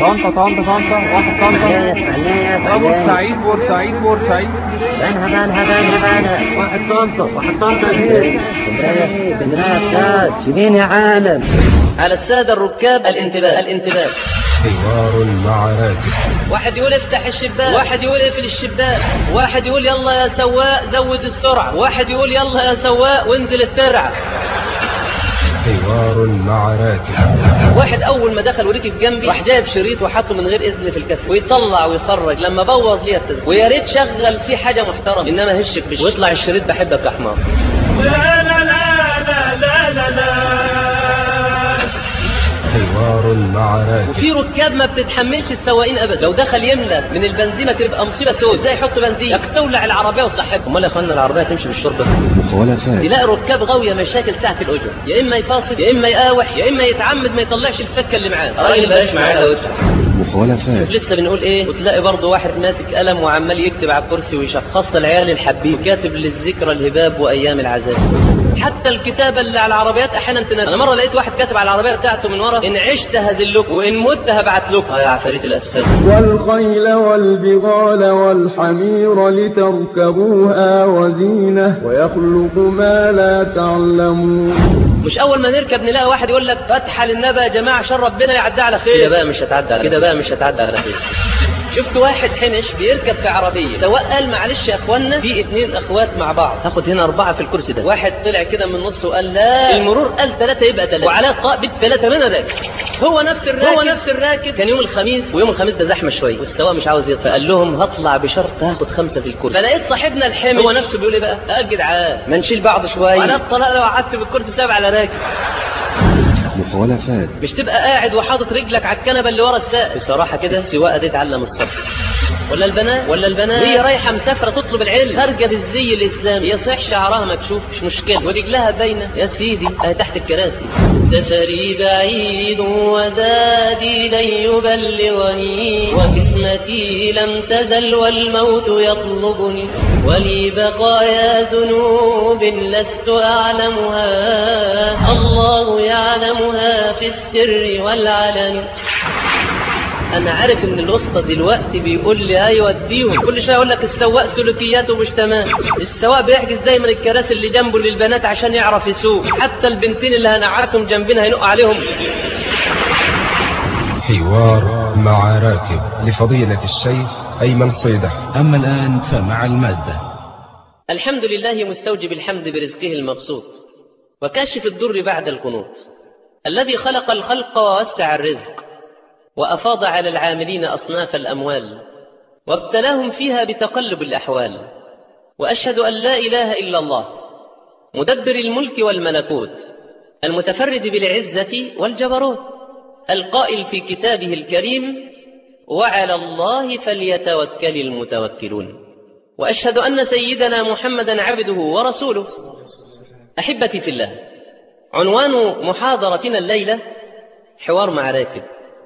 طنطا طنطا طنطا، واحد طنطا. بورسعيد بورسعيد بورسعيد. بنها واحد طنطا ايه؟ اسكندرية شبين يا عالم. على السادة الركاب الانتباه. حوار مع راكب. واحد يقول افتح الشباك، واحد يقول اقفل الشباك، واحد يقول يلا يا سواق زود السرعة، واحد يقول يلا يا سواق وانزل الترعة. حوار مع راكب. واحد اول ما دخل وركب جنبي راح جايب شريط وحطه من غير اذن في الكاسيت ويطلع ويخرج لما بوظ لي التسجيل، ويا ريت شغل فيه حاجه محترمه، انما هشك بش ويطلع الشريط بحبك يا حمار. لا لا لا لا لا لا لا. حوار مع راكب. وفي ركاب ما بتتحملش السواقين ابدا، لو دخل يملى من البنزينه تبقى مصيبه سود، ازاي يحط بنزين تولع العربيه وتصحبها. امال يا اخوانا العربيه تمشي بالشرطه؟ مخالفات. تلاقي ركاب غاويه مشاكل ساعه الاجره، يا اما يفاصل يا اما يقاوح يا اما يتعمد ما يطلعش الفكه اللي معاه. راجل بلاش معاه ويدفع. مخالفات. لسه بنقول ايه، وتلاقي برضه واحد ماسك قلم وعمال يكتب على الكرسي ويشخص العيال الحبيب، كاتب للذكرى الهباب وايام العذاب. حتى الكتابه اللي على العربيات احيانا تنزل. انا مره لقيت واحد كاتب على العربيه بتاعته من ورا ان عشت هذلك وان مت هبعت لكم يا عفاريت الاسفل. والخيل والبغال والحمير لتركبوها وزينه ويخلق ما لا تعلمون. مش اول ما نركب نلاقي واحد يقول لك فتحه للنبي يا جماعه عشان ربنا يعدي على خير. كده بقى مش هتعدي على خير. شفت واحد حنش بيركب في عربيه، سواق قال معلش يا اخوانا في 2 اخوات مع بعض هاخد هنا 4 في الكرسي ده. واحد طلع كده من النص وقال لا المرور قال 3 يبقى 3 وعلى الطاق ب3 من راكب. هو نفس الراكب كان يوم الخميس، ويوم الخميس ده زحمه شويه والسواق مش عاوز يطلع، فقال لهم هطلع بشرط هاخد 5 في الكرسي. فلقيت صاحبنا الحمش هو نفسه بيقول ايه بقى، يا جدعان ما نشيل بعض شويه وعلى الطلاق لو قعدت بالكرسي 7 على راكب. مخالفات. مش تبقى قاعد وحاطط رجلك على الكنبه اللي ورا السائق. بصراحه كده السواقه دي تعلم الصبر. ولا البنات هي رايحه مسافره تطلب العلم، خارجه بالزي الاسلامي، يصح شعرها مكشوف مش مشكله ورجلها باينه يا سيدي اهي تحت الكراسي. سفري بعيد وزادي لن يبلغني وقسمتي لم تزل والموت يطلبني ولي بقايا ذنوب لست أعلمها الله يعلمها في السر والعلن. انا عارف ان الوسطى دلوقتي بيقول لي ايوه اديهم، كل شويه يقول لك السواق سلوكياته مش تمام، السواق بيحجز دايما الكراسي اللي جنبه للبنات عشان يعرف يسوق، حتى البنتين اللي هنقعدهم جنبنا هينق عليهم. حوار مع راكب لفضيلة الشيخ أيمن صيدح. أما الآن فمع المادة. الحمد لله مستوجب الحمد برزقه المبسوط وكاشف الضر بعد القنوط، الذي خلق الخلق ووسع الرزق وأفاض على العاملين أصناف الأموال وابتلاهم فيها بتقلب الأحوال. وأشهد أن لا إله إلا الله مدبر الملك والملكوت المتفرد بالعزة والجبروت، القائل في كتابه الكريم وعلى الله فليتوكل المتوكلون. وأشهد أن سيدنا محمدا عبده ورسوله. أحبتي في الله، عنوان محاضرتنا الليلة حوار مع راكب.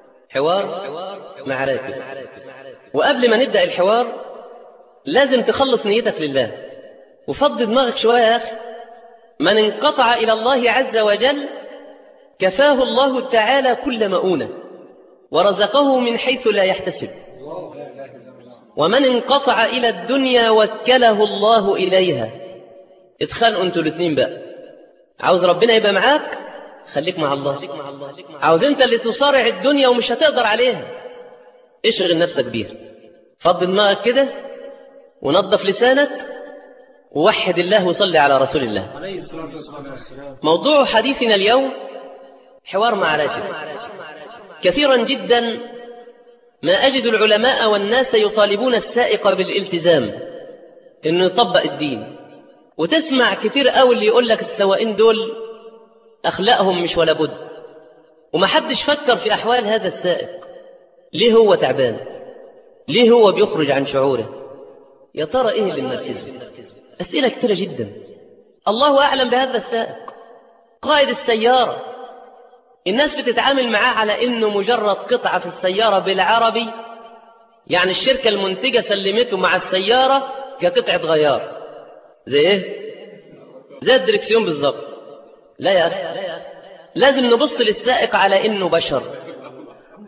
وقبل ما نبدأ الحوار لازم تخلص نيتك لله وفض دماغك شوية يا أخي. من انقطع إلى الله عز وجل كفاه الله تعالى كل مؤونة ورزقه من حيث لا يحتسب، ومن انقطع إلى الدنيا وكله الله إليها. اتخانقوا انتوا الاثنين بقى، عاوز ربنا يبقى معاك خليك مع الله، عاوز انت اللي تصارع الدنيا ومش هتقدر عليها اشغل نفسك بيها. فض دماغك كده ونظف لسانك ووحد الله وصلي على رسول الله. موضوع حديثنا اليوم حوار مع راكب. كثيرا جدا ما أجد العلماء والناس يطالبون السائق بالالتزام إنه يطبق الدين، وتسمع كثير قوي اللي يقول لك السواقين دول أخلاقهم مش ولا بد، ومحدش فكر في أحوال هذا السائق. ليه هو تعبان؟ ليه هو بيخرج عن شعوره؟ يا ترى إيه اللي منرفزه؟ أسئلة كثيرة جدا. الله أعلم بهذا السائق. قائد السيارة الناس بتتعامل معاه على إنه مجرد قطعة في السيارة بالعربي، يعني الشركة المنتجة سلمته مع السيارة كقطعة غيار. زي إيه؟ زي الدركسيون بالظبط. لا يا أخي، لازم نبص للسائق على إنه بشر،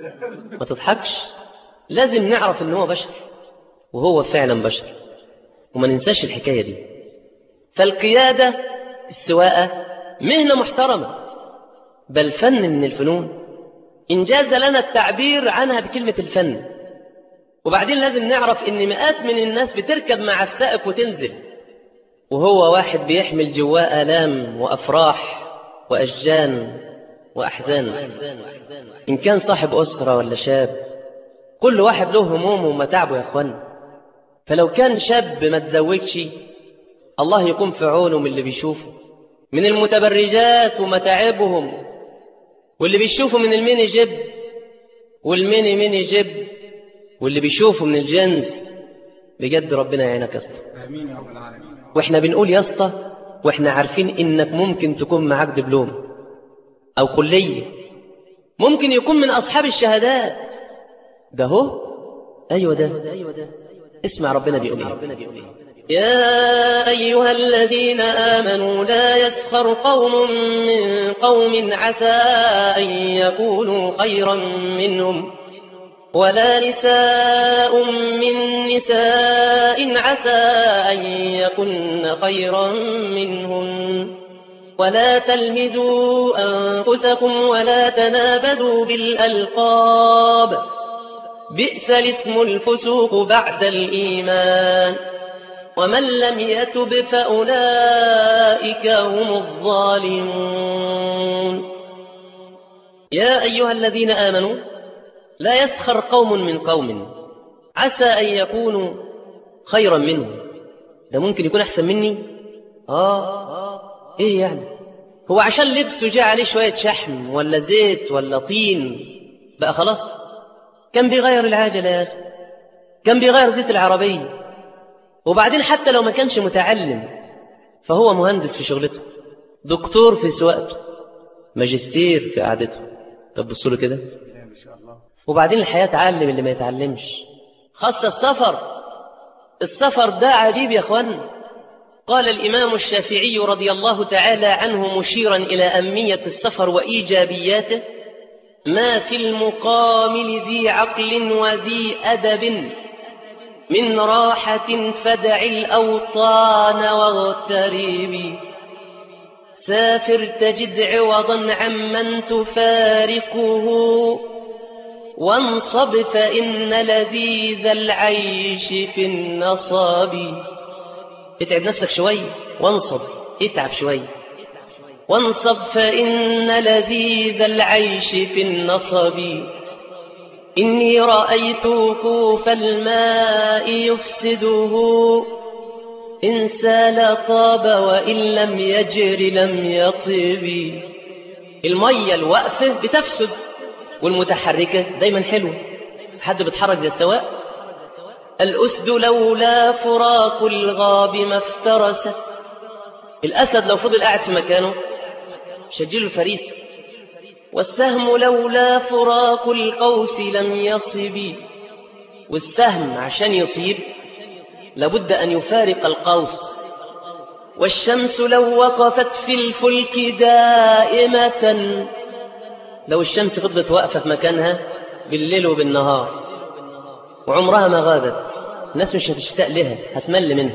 ما تضحكش، لازم نعرف إن هو بشر، وهو فعلا بشر، وما ننساش الحكاية دي. فالقيادة السواقة مهنة محترمة، بل فن من الفنون، إنجاز لنا التعبير عنها بكلمة الفن. وبعدين لازم نعرف إن مئات من الناس بتركب مع السائق وتنزل، وهو واحد بيحمل جواه آلام وأفراح وأشجان وأحزان. إن كان صاحب أسرة ولا شاب، كل واحد له همومه ومتاعبه يا أخوان. فلو كان شاب ما تزوجش، الله يكون في عونه من اللي بيشوفه من المتبرجات ومتاعبهم، واللي بيشوفه من الميني جيب والميني ميني جيب، واللي بيشوفه من الجنس. بجد ربنا يعينك يا اسطى. آمين يا رب العالمين. واحنا بنقول يا اسطى واحنا عارفين انك ممكن تكون معاك دبلوم او كلية، ممكن يكون من اصحاب الشهادات. ده هو ايوه ده. اسمع ربنا بيقول ايه: يا أيها الذين آمنوا لا يسخر قوم من قوم عسى أن يكونوا خيرا منهم، ولا نساء من نساء عسى أن يكن خيرا منهن، ولا تلمزوا أنفسكم ولا تنابذوا بالألقاب، بئس الاسم الفسوق بعد الإيمان، ومن لم يتب فأولئك هم الظالمون. يا أيها الذين آمنوا لا يسخر قوم من قوم عسى أن يكونوا خيرا منهم. ده ممكن يكون أحسن مني؟ إيه يعني؟ هو عشان لبسه جاء عليه شوية شحم ولا زيت ولا طين بقى خلاص؟ كان بيغير العجلة يا أخي، كان بيغير زيت العربية. وبعدين حتى لو ما كانش متعلم فهو مهندس في شغلته، دكتور في سواقته، ماجستير في قعدته. طب بصوا له كده. وبعدين الحياة تعلم اللي ما يتعلمش، خاصة السفر ده عجيب يا أخوان. قال الإمام الشافعي رضي الله تعالى عنه مشيرا إلى أهمية السفر وإيجابياته: ما في المقام ذي عقل وذي أدب من راحة فدع الأوطان واغتربي، سافر تجد عوضا عمن تفارقه، وانصب فإن لذيذ العيش في النصب. اتعب نفسك شوي وانصب، اتعب شوي وانصب فإن لذيذ العيش في النصب. إني رأيت كوف الماء يفسده، إن سال طاب وإن لم يجر لم يطب. المية الواقفة بتفسد، والمتحركة دايما حلوة. حد بتحرك زي السواق. الأسد لولا فراق الغاب ما افترست. الأسد لو فضل قاعد في مكانه مش هتجيله الفريسة. والسهم لولا فراق القوس لم يصب. والسهم عشان يصيب لابد أن يفارق القوس. والشمس لو وقفت في الفلك دائمة، لو الشمس فضلت واقفة في مكانها بالليل وبالنهار وعمرها ما غابت، الناس مش هتشتاق لها، هتمل منها.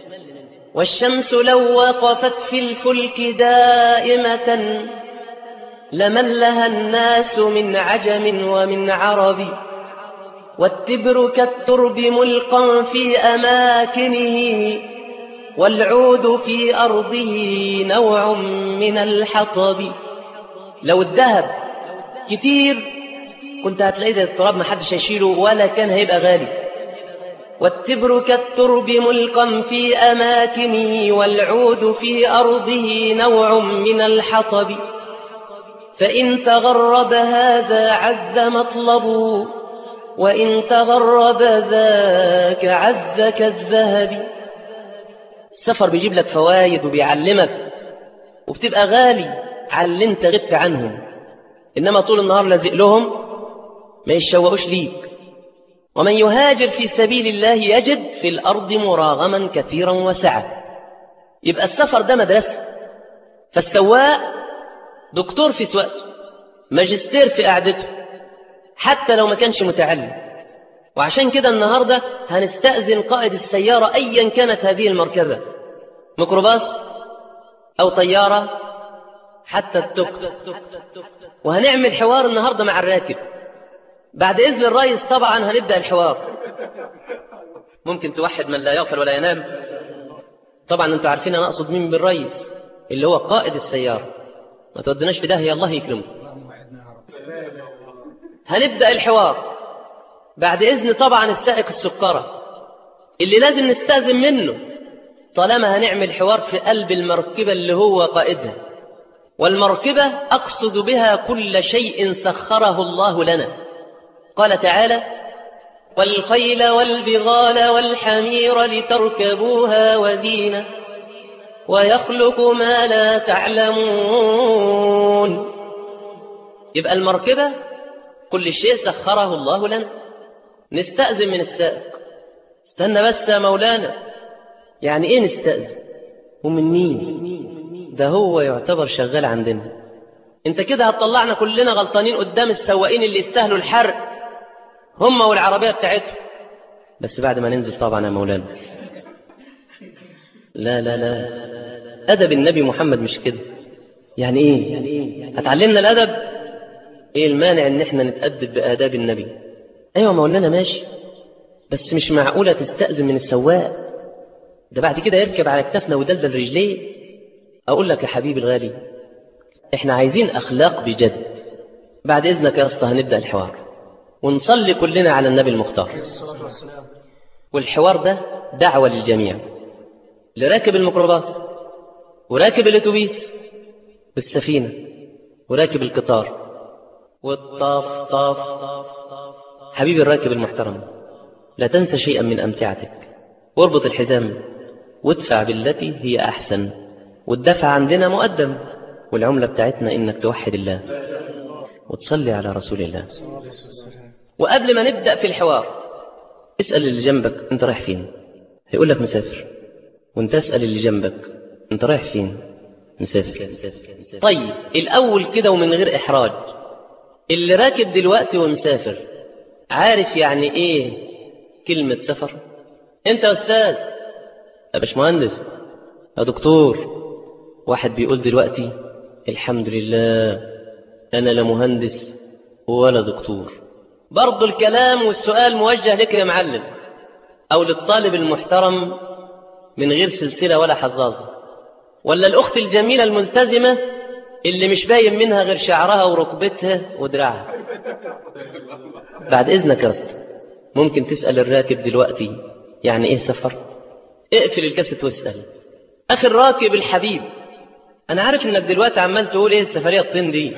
والشمس لو وقفت في الفلك دائمة لملها الناس من عجم ومن عرب. والتبر كالترب ملقا في أماكنه، والعود في أرضه نوع من الحطب. لو الذهب كتير كنت هتلاقي زي التراب محدش هيشيله ولا كان هيبقى غالي. والتبر كالترب ملقا في أماكنه، والعود في أرضه نوع من الحطب. فإن تغرب هذا عز مطلبه، وإن تغرب ذاك عز كالذهب. السفر بيجيب لك فوايد وبيعلمك، وبتبقى غالي على اللي انت غبت عنهم. إنما طول النهار لازق لهم ما يشوقوش ليك. ومن يهاجر في سبيل الله يجد في الأرض مراغما كثيرا وسعة. يبقى السفر ده مدرسة. فالسواق دكتور في سواقته، ماجستير في قعدته، حتى لو ما كانش متعلم. وعشان كده النهاردة هنستأذن قائد السيارة أيا كانت هذه المركبة، ميكروباص أو طيارة حتى التوك، وهنعمل حوار النهاردة مع الراكب. بعد إذن الرئيس طبعا هنبدأ الحوار. ممكن توحد من لا يغفل ولا ينام؟ طبعا انتوا عارفين أنا أقصد مين بالرئيس، اللي هو قائد السيارة. ما تودناش في داهية، الله يكرمك. هنبدأ الحوار بعد إذن طبعا السائق السكرة اللي لازم نستأذن منه طالما هنعمل حوار في قلب المركبة اللي هو قائدها. والمركبة أقصد بها كل شيء سخره الله لنا. قال تعالى: والخيل والبغال والحمير لتركبوها وزينة ويخلق ما لا تعلمون. يبقى المركبة كل شيء سخره الله لنا. نستأذن من السائق. استنى بس يا مولانا، يعني ايه نستأذن ومن مين؟ ده هو يعتبر شغال عندنا. انت كده هتطلعنا كلنا غلطانين قدام السواقين اللي يستاهلوا الحرق، هم والعربية بتاعتهم. بس بعد ما ننزل طبعا يا مولانا. لا لا لا، أدب النبي محمد مش كده. يعني ايه هتعلمنا الأدب؟ ايه المانع ان احنا نتأدب بآداب النبي؟ ايوه مولانا ماشي، بس مش معقولة تستأذن من السواق، ده بعد كده يركب على كتافنا ويدلدل رجليه. اقول لك يا حبيبي الغالي، احنا عايزين اخلاق بجد. بعد اذنك يا اسطى هنبدأ الحوار ونصلي كلنا على النبي المختار. والحوار ده دعوة للجميع، لراكب الميكروباص وراكب الاتوبيس بالسفينة وراكب القطار والطاف. حبيبي الراكب المحترم، لا تنسى شيئا من أمتعتك، واربط الحزام وادفع بالتي هي أحسن، والدفع عندنا مقدم، والعملة بتاعتنا إنك توحد الله وتصلي على رسول الله. وقبل ما نبدأ في الحوار اسأل اللي جنبك انت رايح فين، هيقول لك مسافر. وانت اسأل اللي جنبك انت رايح فين، مسافر. طيب الأول كده ومن غير إحراج، اللي راكب دلوقتي ومسافر عارف يعني ايه كلمة سفر؟ انت يا أستاذ، يا باشمهندس، يا دكتور. واحد بيقول دلوقتي الحمد لله أنا لا مهندس ولا دكتور. برضو الكلام والسؤال موجه لك يا معلم، أو للطالب المحترم من غير سلسلة ولا حظاظة، ولا الأخت الجميلة الملتزمة اللي مش باين منها غير شعرها وركبتها ودراعها. بعد إذنك يا أسطى، ممكن تسأل الراكب دلوقتي يعني إيه سفر؟ اقفل الكاسيت واسأل. أخي الراكب الحبيب، أنا عارف إنك دلوقتي عمال تقول إيه السفرية الطين دي،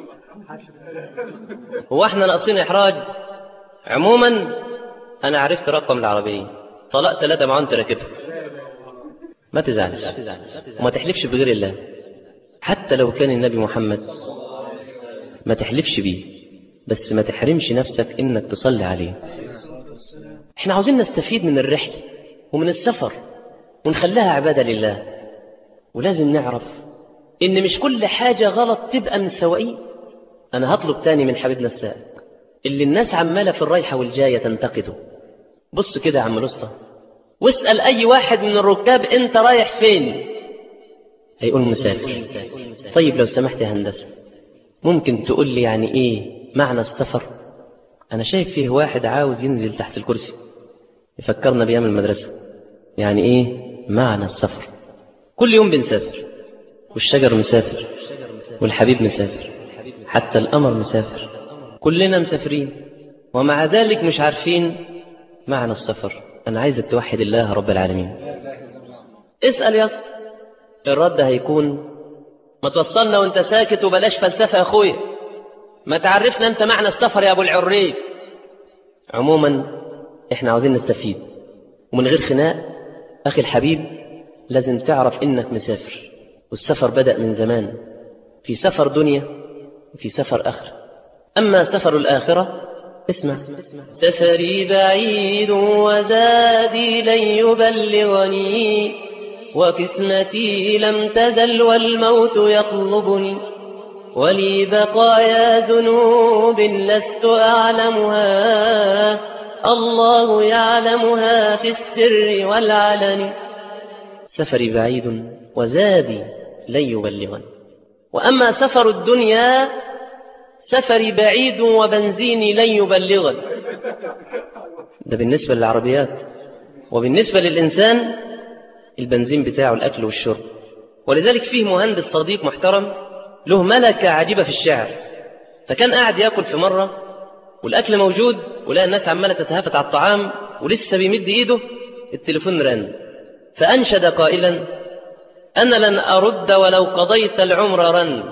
هو إحنا ناقصين إحراج؟ عموما أنا عرفت رقم العربية، طلقت 3 معاه أنت راكبها. ما تزعلش وما تحلفش بغير الله، حتى لو كان النبي محمد ما تحلفش بيه، بس ما تحرمش نفسك إنك تصلي عليه. إحنا عاوزين نستفيد من الرحلة ومن السفر ونخليها عبادة لله. ولازم نعرف إن مش كل حاجة غلط تبقى من السواقين. أنا هطلب تاني من حبيبنا السائق اللي الناس عمالة في الرايحة والجاية تنتقده. بص كده يا عم الأسطى واسأل أي واحد من الركاب أنت رايح فين، هيقول مسافر. طيب لو سمحت يا هندسة، ممكن تقول لي يعني إيه معنى السفر؟ أنا شايف فيه واحد عاوز ينزل تحت الكرسي يفكرنا بأيام المدرسة. يعني إيه معنى السفر؟ كل يوم بنسافر، والشجر مسافر، والحبيب مسافر، حتى القمر مسافر، كلنا مسافرين، ومع ذلك مش عارفين معنى السفر. أنا عايزك توحد الله رب العالمين. اسأل يا اسطى، الرد هيكون ما توصلنا وانت ساكت وبلاش فلسفة يا أخويا، ما تعرفنا أنت معنى السفر يا أبو العريف. عموما إحنا عاوزين نستفيد ومن غير خناق. أخي الحبيب لازم تعرف إنك مسافر، والسفر بدأ من زمان، في سفر دنيا وفي سفر آخرة. أما سفر الآخرة اسمع: سفري بعيد وزادي لن يبلغني، وقسمتي لم تزل والموت يطلبني، ولي بقايا ذنوب لست أعلمها، الله يعلمها في السر والعلن. سفري بعيد وزادي لن يبلغني، وأما سفر الدنيا سفري بعيد وبنزيني لن يبلغني. ده بالنسبة للعربيات، وبالنسبة للإنسان البنزين بتاعه الأكل والشرب. ولذلك فيه مهندس صديق محترم له ملكة عجيبة في الشعر، فكان قاعد يأكل في مرة والأكل موجود ولقى الناس عمالة تتهافت على الطعام ولسه بيمد إيده، التليفون رن، فأنشد قائلا: أنا لن أرد ولو قضيت العمر رن،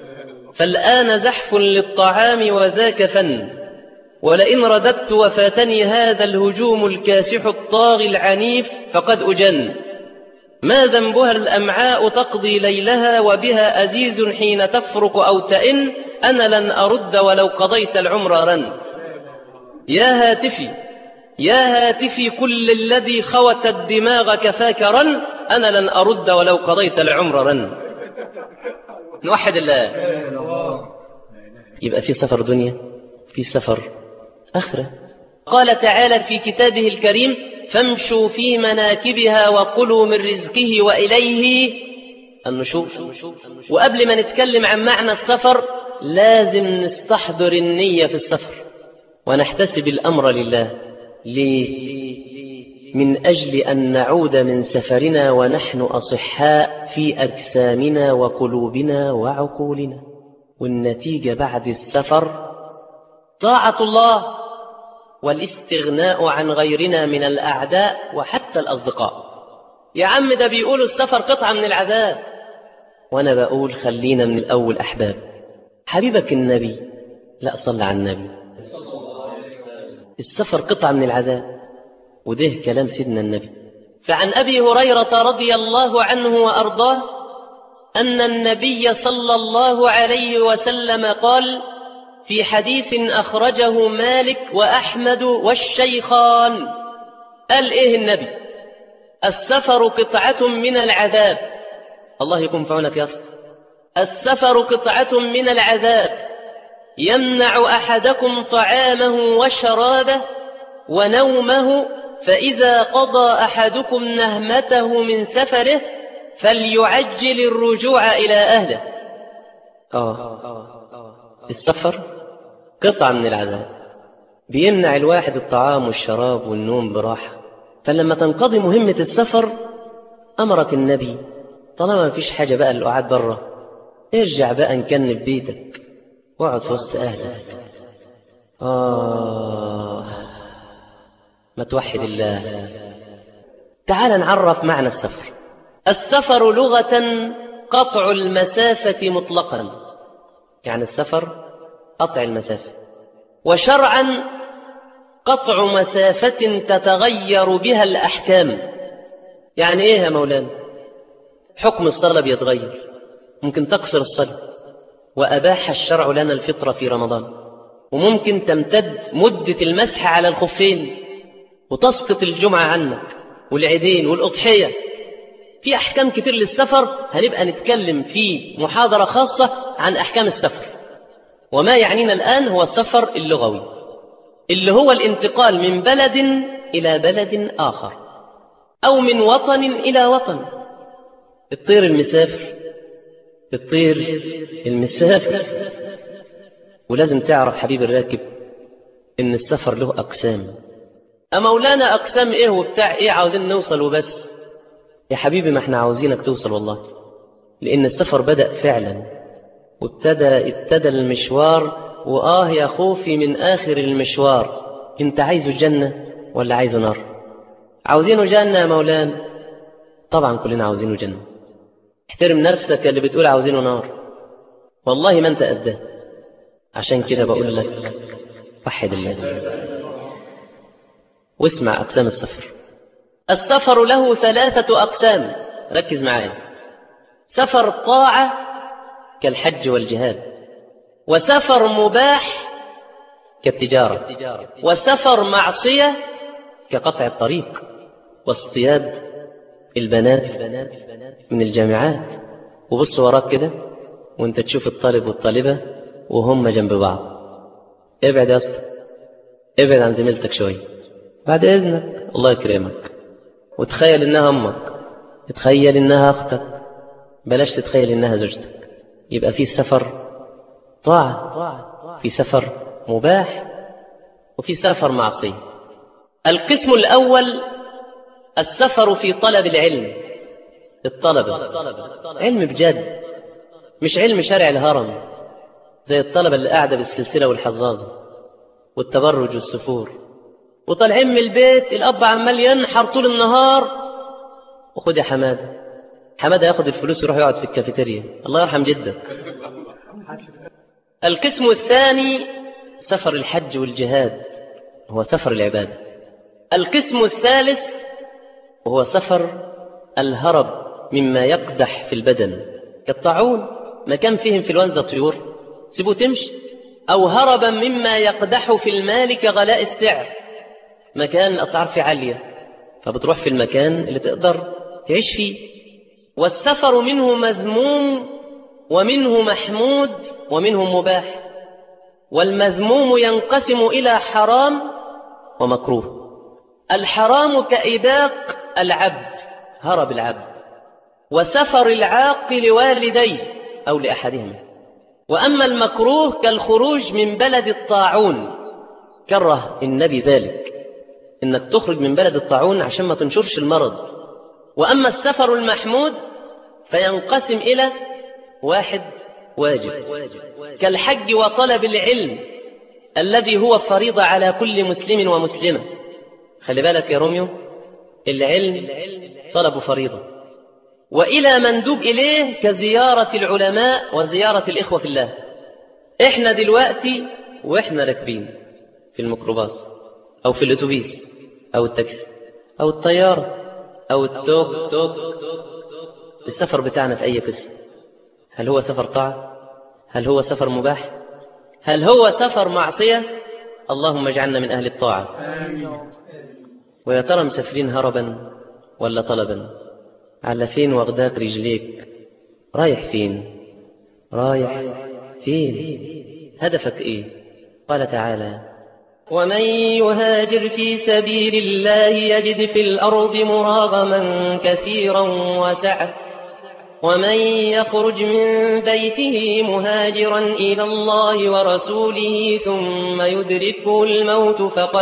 فالآن زحف للطعام وذاك فن، ولئن رددت وفاتني هذا الهجوم الكاسح الطاغي العنيف فقد أجن. ما ذنبها الأمعاء تقضي ليلها وبها أزيز حين تفرق أو تئن، أنا لن أرد ولو قضيت العمر رن. يا هاتفي يا هاتفي كل الذي خوت الدماغ كفاك رن، أنا لن أرد ولو قضيت العمر رن. نوحد الله. يبقى في سفر دنيا، في سفر آخرة. قال تعالى في كتابه الكريم: فامشوا في مناكبها وكلوا من رزقه وإليه النشور. وقبل ما نتكلم عن معنى السفر لازم نستحضر النية في السفر ونحتسب الأمر لله. ليه؟ من أجل أن نعود من سفرنا ونحن أصحاء في أجسامنا وقلوبنا وعقولنا، والنتيجة بعد السفر طاعة الله والاستغناء عن غيرنا من الأعداء وحتى الأصدقاء. يا عم ده بيقولوا السفر قطعة من العذاب، وأنا بقول خلينا من الأول أحباب. حبيبك النبي، لا صلى على النبي، السفر قطعة من العذاب، وده كلام سيدنا النبي. فعن أبي هريرة رضي الله عنه وأرضاه أن النبي صلى الله عليه وسلم قال في حديث أخرجه مالك وأحمد والشيخان، قال إيه النبي؟ السفر قطعة من العذاب. الله يكون في عونك يا أسطى. السفر قطعة من العذاب يمنع أحدكم طعامه وشرابه ونومه، فإذا قضى أحدكم نهمته من سفره فليعجل الرجوع إلى أهله. السفر قطعة من العذاب بيمنع الواحد الطعام والشراب والنوم براحة. فلما تنقضي مهمة السفر أمرك النبي طالما ما فيش حاجة بقى اللي قاعد بره، ارجع بقى نكنب بيتك واقعد في وسط أهلك. ما توحد الله. تعال نعرف معنى السفر. السفر لغة قطع المسافة مطلقا، يعني السفر قطع المسافة، وشرعا قطع مسافة تتغير بها الأحكام. يعني إيه يا مولانا؟ حكم الصلاة بيتغير، ممكن تقصر الصلاة، وأباح الشرع لنا الفطر في رمضان، وممكن تمتد مدة المسح على الخفين وتسقط الجمعة عنك والعيدين والأضحية. في أحكام كتير للسفر، هنبقى نتكلم في محاضرة خاصة عن أحكام السفر. وما يعنينا الآن هو السفر اللغوي، اللي هو الانتقال من بلد إلى بلد آخر، أو من وطن إلى وطن. الطير المسافر. ولازم تعرف حبيب الراكب إن السفر له أقسام. أمولانا أقسام إيه وبتاع إيه؟ عاوزين نوصل وبس. يا حبيبي ما احنا عاوزينك توصل والله، لأن السفر بدأ فعلا وابتدى المشوار. يا خوفي من آخر المشوار، انت عايزه جنة ولا عايزه نار؟ عاوزينه جنة يا مولانا. طبعا كلنا عاوزينه جنة. احترم نفسك اللي بتقول عاوزينه نار، والله ما انت قده. عشان كده بقول لك وحد الله واسمع أقسام السفر. السفر له 3 أقسام، ركز معايا. سفر طاعة كالحج والجهاد، وسفر مباح كالتجارة، وسفر معصية كقطع الطريق واصطياد البنات من الجامعات. وبص وراك كده وانت تشوف الطالب والطالبة وهم جنب بعض. ابعد يا اسطى، ابعد عن زميلتك شوية بعد إذنك، الله يكرمك. وتخيل إنها أمك، تخيل إنها أختك، بلاش تتخيل إنها زوجتك. يبقى في سفر طاعة، في سفر مباح، وفي سفر معصية. القسم الأول السفر في طلب العلم. الطلبة علم بجد، مش علم شرع الهرم زي الطلبة اللي قاعدة بالسلسلة والحظاظة والتبرج والسفور، وطالعين من البيت الأب عمال ينحر طول النهار. وخد يا حمادة ياخد الفلوس يروح يقعد في الكافيتيريا، الله يرحم جدك. القسم الثاني سفر الحج والجهاد، هو سفر العبادة. القسم الثالث وهو سفر الهرب مما يقدح في البدن كالطاعون، ما كان فيه انفلونزا طيور سيبوه تمشي، أو هربا مما يقدح في المال كغلاء السعر، مكان الأسعار فيه عالية فبتروح في المكان اللي تقدر تعيش فيه. والسفر منه مذموم ومنه محمود ومنه مباح. والمذموم ينقسم إلى حرام ومكروه. الحرام كإباق العبد، هرب العبد، وسفر العاق لوالديه أو لأحدهما. وأما المكروه كالخروج من بلد الطاعون، كره النبي ذلك، إنك تخرج من بلد الطاعون عشان ما تنشرش المرض. وأما السفر المحمود فينقسم إلى واحد واجب كالحج وطلب العلم الذي هو فريضة على كل مسلم ومسلمة. خلي بالك يا روميو، العلم طلب فريضة. وإلى مندوب إليه كزيارة العلماء وزيارة الإخوة في الله. إحنا دلوقتي وإحنا راكبين في الميكروباص أو في الأتوبيس أو التاكسي أو الطيارة أو التوك توك، السفر بتاعنا في أي قسم؟ هل هو سفر طاعة؟ هل هو سفر مباح؟ هل هو سفر معصية؟ اللهم اجعلنا من أهل الطاعة. ويا ترى مسافرين هربا ولا طلبا؟ على فين واخداك رجليك؟ رايح فين؟ رايح فين؟ هدفك إيه؟ قال تعالى: ومن يهاجر في سبيل الله يجد في الأرض مراغما كثيرا وسعة، ومن يخرج من بيته مهاجرا إلى الله ورسوله ثم يدركه الموت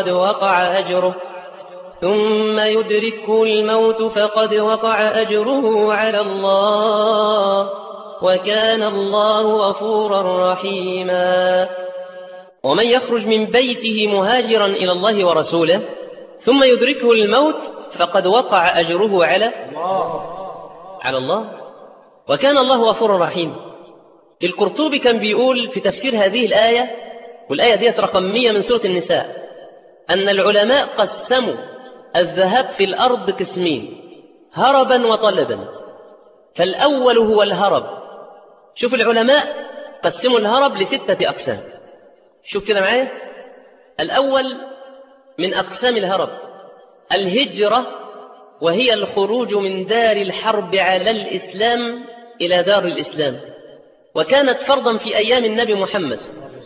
فقد وقع أجره على الله، وكان الله غفورا رحيما. ومن يخرج من بيته مهاجرا إلى الله ورسوله ثم يدركه الموت فقد وقع أجره على الله، وكان الله غفورا رحيما. القرطبي كان بيقول في تفسير هذه الآية، والآية دي رقم 100 من سورة النساء، أن العلماء قسموا الذهاب في الأرض قسمين: هربا وطلبا. فالأول هو الهرب. شوف العلماء قسموا الهرب ل6 أقسام. شوف كده معايا. الأول من أقسام الهرب الهجرة، وهي الخروج من دار الحرب على الإسلام إلى دار الإسلام، وكانت فرضا في أيام النبي محمد،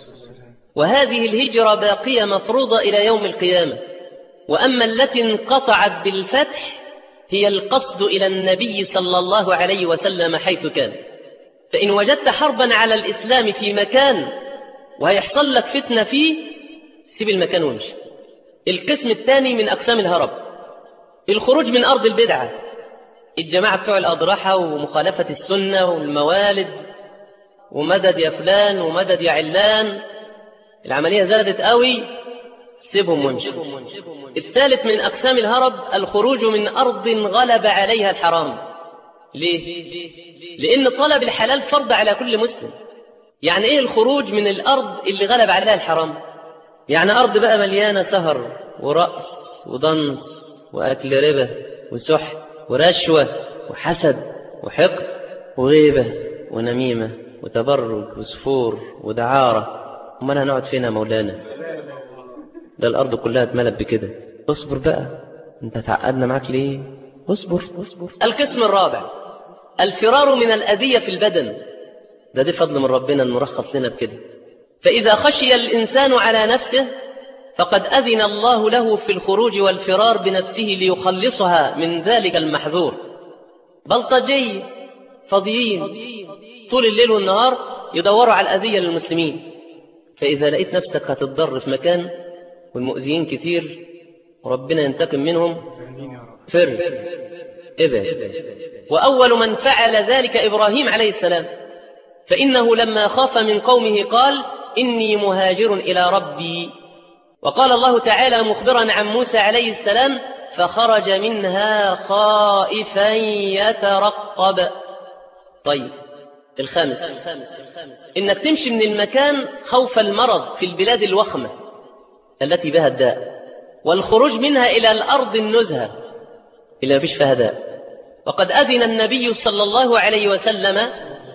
وهذه الهجرة باقية مفروضة إلى يوم القيامة. وأما التي انقطعت بالفتح هي القصد إلى النبي صلى الله عليه وسلم حيث كان. فإن وجدت حربا على الإسلام في مكان وهيحصل لك فتنة فيه، سيب المكان وامشي. القسم الثاني من أقسام الهرب الخروج من أرض البدعة، الجماعة بتوع الأضرحة ومخالفة السنة والموالد ومدد يا فلان ومدد يا علان، العملية زادت قوي، سيبهم وامشي. الثالث من أقسام الهرب الخروج من أرض غلب عليها الحرام. ليه؟ لأن طلب الحلال فرض على كل مسلم. يعني إيه الخروج من الأرض اللي غلب عليها الحرام؟ يعني أرض بقى مليانة سهر ورقص وضنس وأكل ربا وسحت ورشوة وحسد وحقد وغيبة ونميمة وتبرج وسفور ودعارة. أمال هنقعد فين يا مولانا؟ ده الأرض كلها اتملت بكده. اصبر بقى، انت تعقدنا معاك ليه؟ اصبر. القسم الرابع الفرار من الأذية في البدن، دي فضل من ربنا أن نرخص لنا بكده. فإذا خشي الإنسان على نفسه فقد أذن الله له في الخروج والفرار بنفسه ليخلصها من ذلك المحذور. بلطجي فاضيين طول الليل والنهار يدوروا على الأذية للمسلمين، فإذا لقيت نفسك هتتضر في مكان والمؤذيين كتير وربنا ينتقم منهم، فر ابعد. وأول من فعل ذلك إبراهيم عليه السلام، فإنه لما خاف من قومه قال إني مهاجر إلى ربي. وقال الله تعالى مخبرا عن موسى عليه السلام فخرج منها خائفا يترقب. طيب الخامس، إنك تمشي من المكان خوف المرض في البلاد الوخمة التي بها الداء، والخروج منها إلى الأرض النزهة إلى ما فيش فيها داء. وقد أذن النبي صلى الله عليه وسلم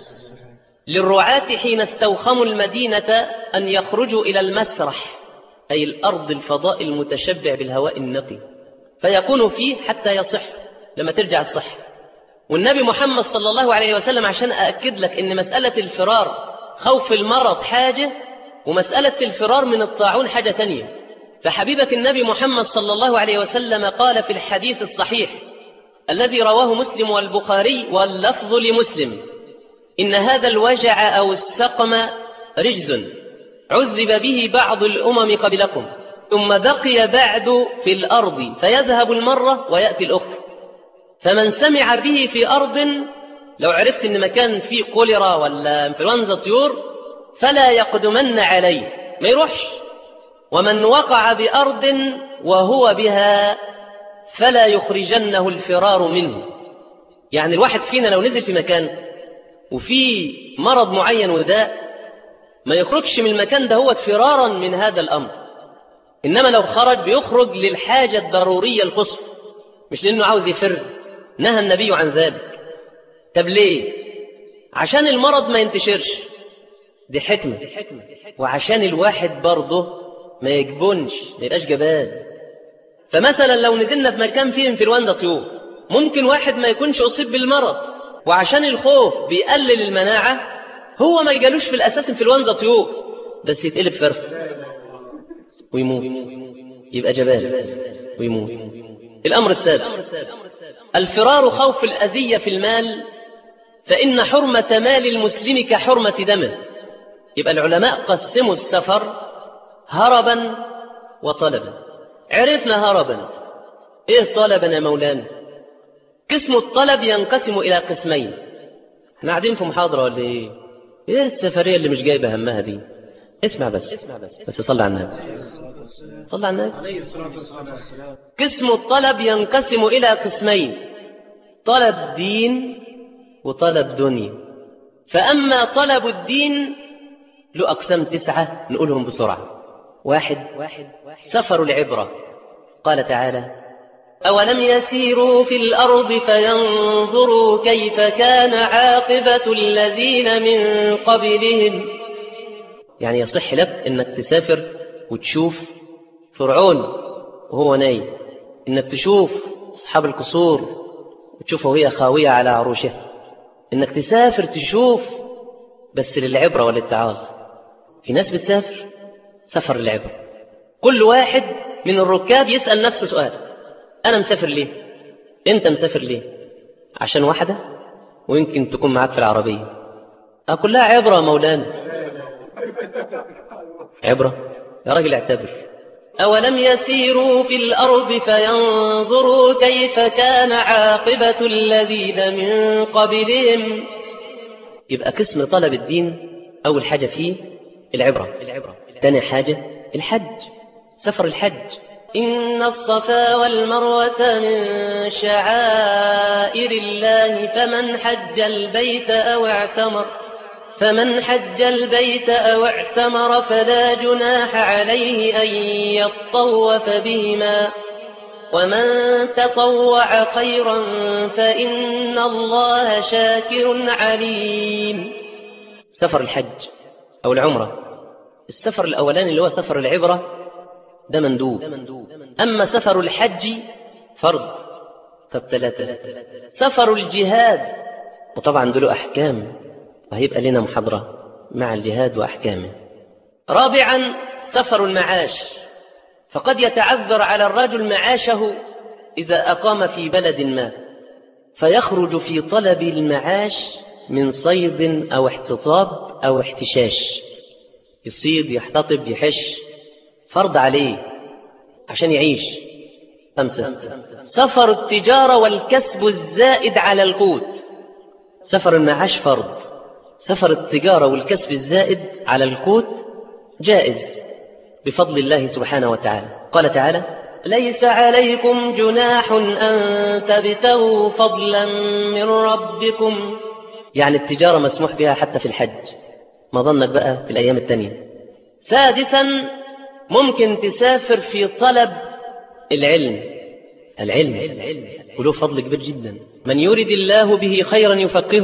للرعاة حين استوخموا المدينة أن يخرجوا إلى المسرح، أي الأرض الفضاء المتشبع بالهواء النقي، فيكونوا فيه حتى يصح لما ترجع الصحة. والنبي محمد صلى الله عليه وسلم عشان أأكد لك إن مسألة الفرار خوف المرض حاجة، ومسألة الفرار من الطاعون حاجة تانية. فحبيبك النبي محمد صلى الله عليه وسلم قال في الحديث الصحيح الذي رواه مسلم والبخاري واللفظ لمسلم: إن هذا الوجع أو السقم رجز عذب به بعض الأمم قبلكم ثم بقي بعد في الأرض فيذهب المرة ويأتي الأخرى، فمن سمع به في أرض، لو عرفت إن مكان فيه كوليرا ولا انفلونزا طيور فلا يقدمن عليه، ما يروحش. ومن وقع بأرض وهو بها فلا يخرجنه الفرار منه. يعني الواحد فينا لو نزل في مكان وفي مرض معين وداء ما يخرجش من المكان ده هو فرارا من هذا الأمر، إنما لو خرج بيخرج للحاجة الضرورية القصوى، مش لأنه عاوز يفر. نهى النبي عن ذلك. طب ليه؟ عشان المرض ما ينتشرش، دي حكمة، وعشان الواحد برضه ما يجبنش، ما يبقاش جبان. فمثلا لو نزلنا في مكان فيه انفلونزا طيور ممكن واحد ما يكونش أصيب بالمرض، وعشان الخوف بيقلل المناعة هو ما يجالوش في الأساس انفلونزا طيور، بس يتقلب فرخ ويموت، يبقى جبان ويموت. الأمر السادس، الفرار خوف الأذية في المال، فإن حرمة مال المسلم كحرمة دمه. يبقى العلماء قسموا السفر هربا وطلبا. عرفنا هربا، إيه طلبا يا مولانا؟ قسم الطلب ينقسم إلى قسمين. احنا قاعدين في محاضرة ولا إيه؟ إيه السفرية اللي مش جايبة همها دي؟ اسمع بس صلى على النبي، صلى على النبي. قسم الطلب ينقسم إلى قسمين: طلب دين وطلب دنيا. فأما طلب الدين له أقسام 9 نقولهم بسرعة. 1، سفر العبرة. قال تعالى: أولم يسيروا في الأرض فينظروا كيف كان عاقبة الذين من قبلهم. يعني يصح لك أنك تسافر وتشوف فرعون وهو نايم، أنك تشوف أصحاب القصور وتشوفه وهي خاوية على عروشها، أنك تسافر تشوف، بس للعبرة وللتعاظ. في ناس بتسافر سفر العبرة. كل واحد من الركاب يسأل نفسه سؤال: أنا مسافر ليه؟ أنت مسافر ليه؟ عشان واحدة؟ ويمكن تكون معاك في العربية. كلها عبرة مولانا، عبرة يا راجل، اعتبر. أولم يسيروا في الأرض فينظروا كيف كان عاقبة الذين من قبلهم. يبقى قسم طلب الدين أول حاجة فيه العبرة. ثاني حاجة الحج، سفر الحج. إن الصفا والمروة من شعائر الله فمن حج البيت أو اعتمر فلا جناح عليه أن يطوف بهما، ومن تطوع خيرا فإن الله شاكر عليم. سفر الحج أو العمرة. السفر الأولاني اللي هو سفر العبرة ده مندوب، أما سفر الحج فرض. طب 3، سفر الجهاد، وطبعا دول أحكام وهيبقى لنا محاضرة مع الجهاد وأحكامه. رابعا سفر المعاش، فقد يتعذر على الرجل معاشه إذا أقام في بلد ما، فيخرج في طلب المعاش من صيد أو احتطاب أو احتشاش، يصيد يحتطب يحش، فرض عليه عشان يعيش. 5 سفر التجارة والكسب الزائد على القوت. سفر المعاش فرض، سفر التجارة والكسب الزائد على القوت جائز بفضل الله سبحانه وتعالى. قال تعالى: ليس عليكم جناح أن تبتغوا فضلا من ربكم، يعني التجارة مسموح بها حتى في الحج، ما ظنك بقى في الأيام التانية. 6 ممكن تسافر في طلب العلم وله فضل كبير جدا. من يريد الله به خيرا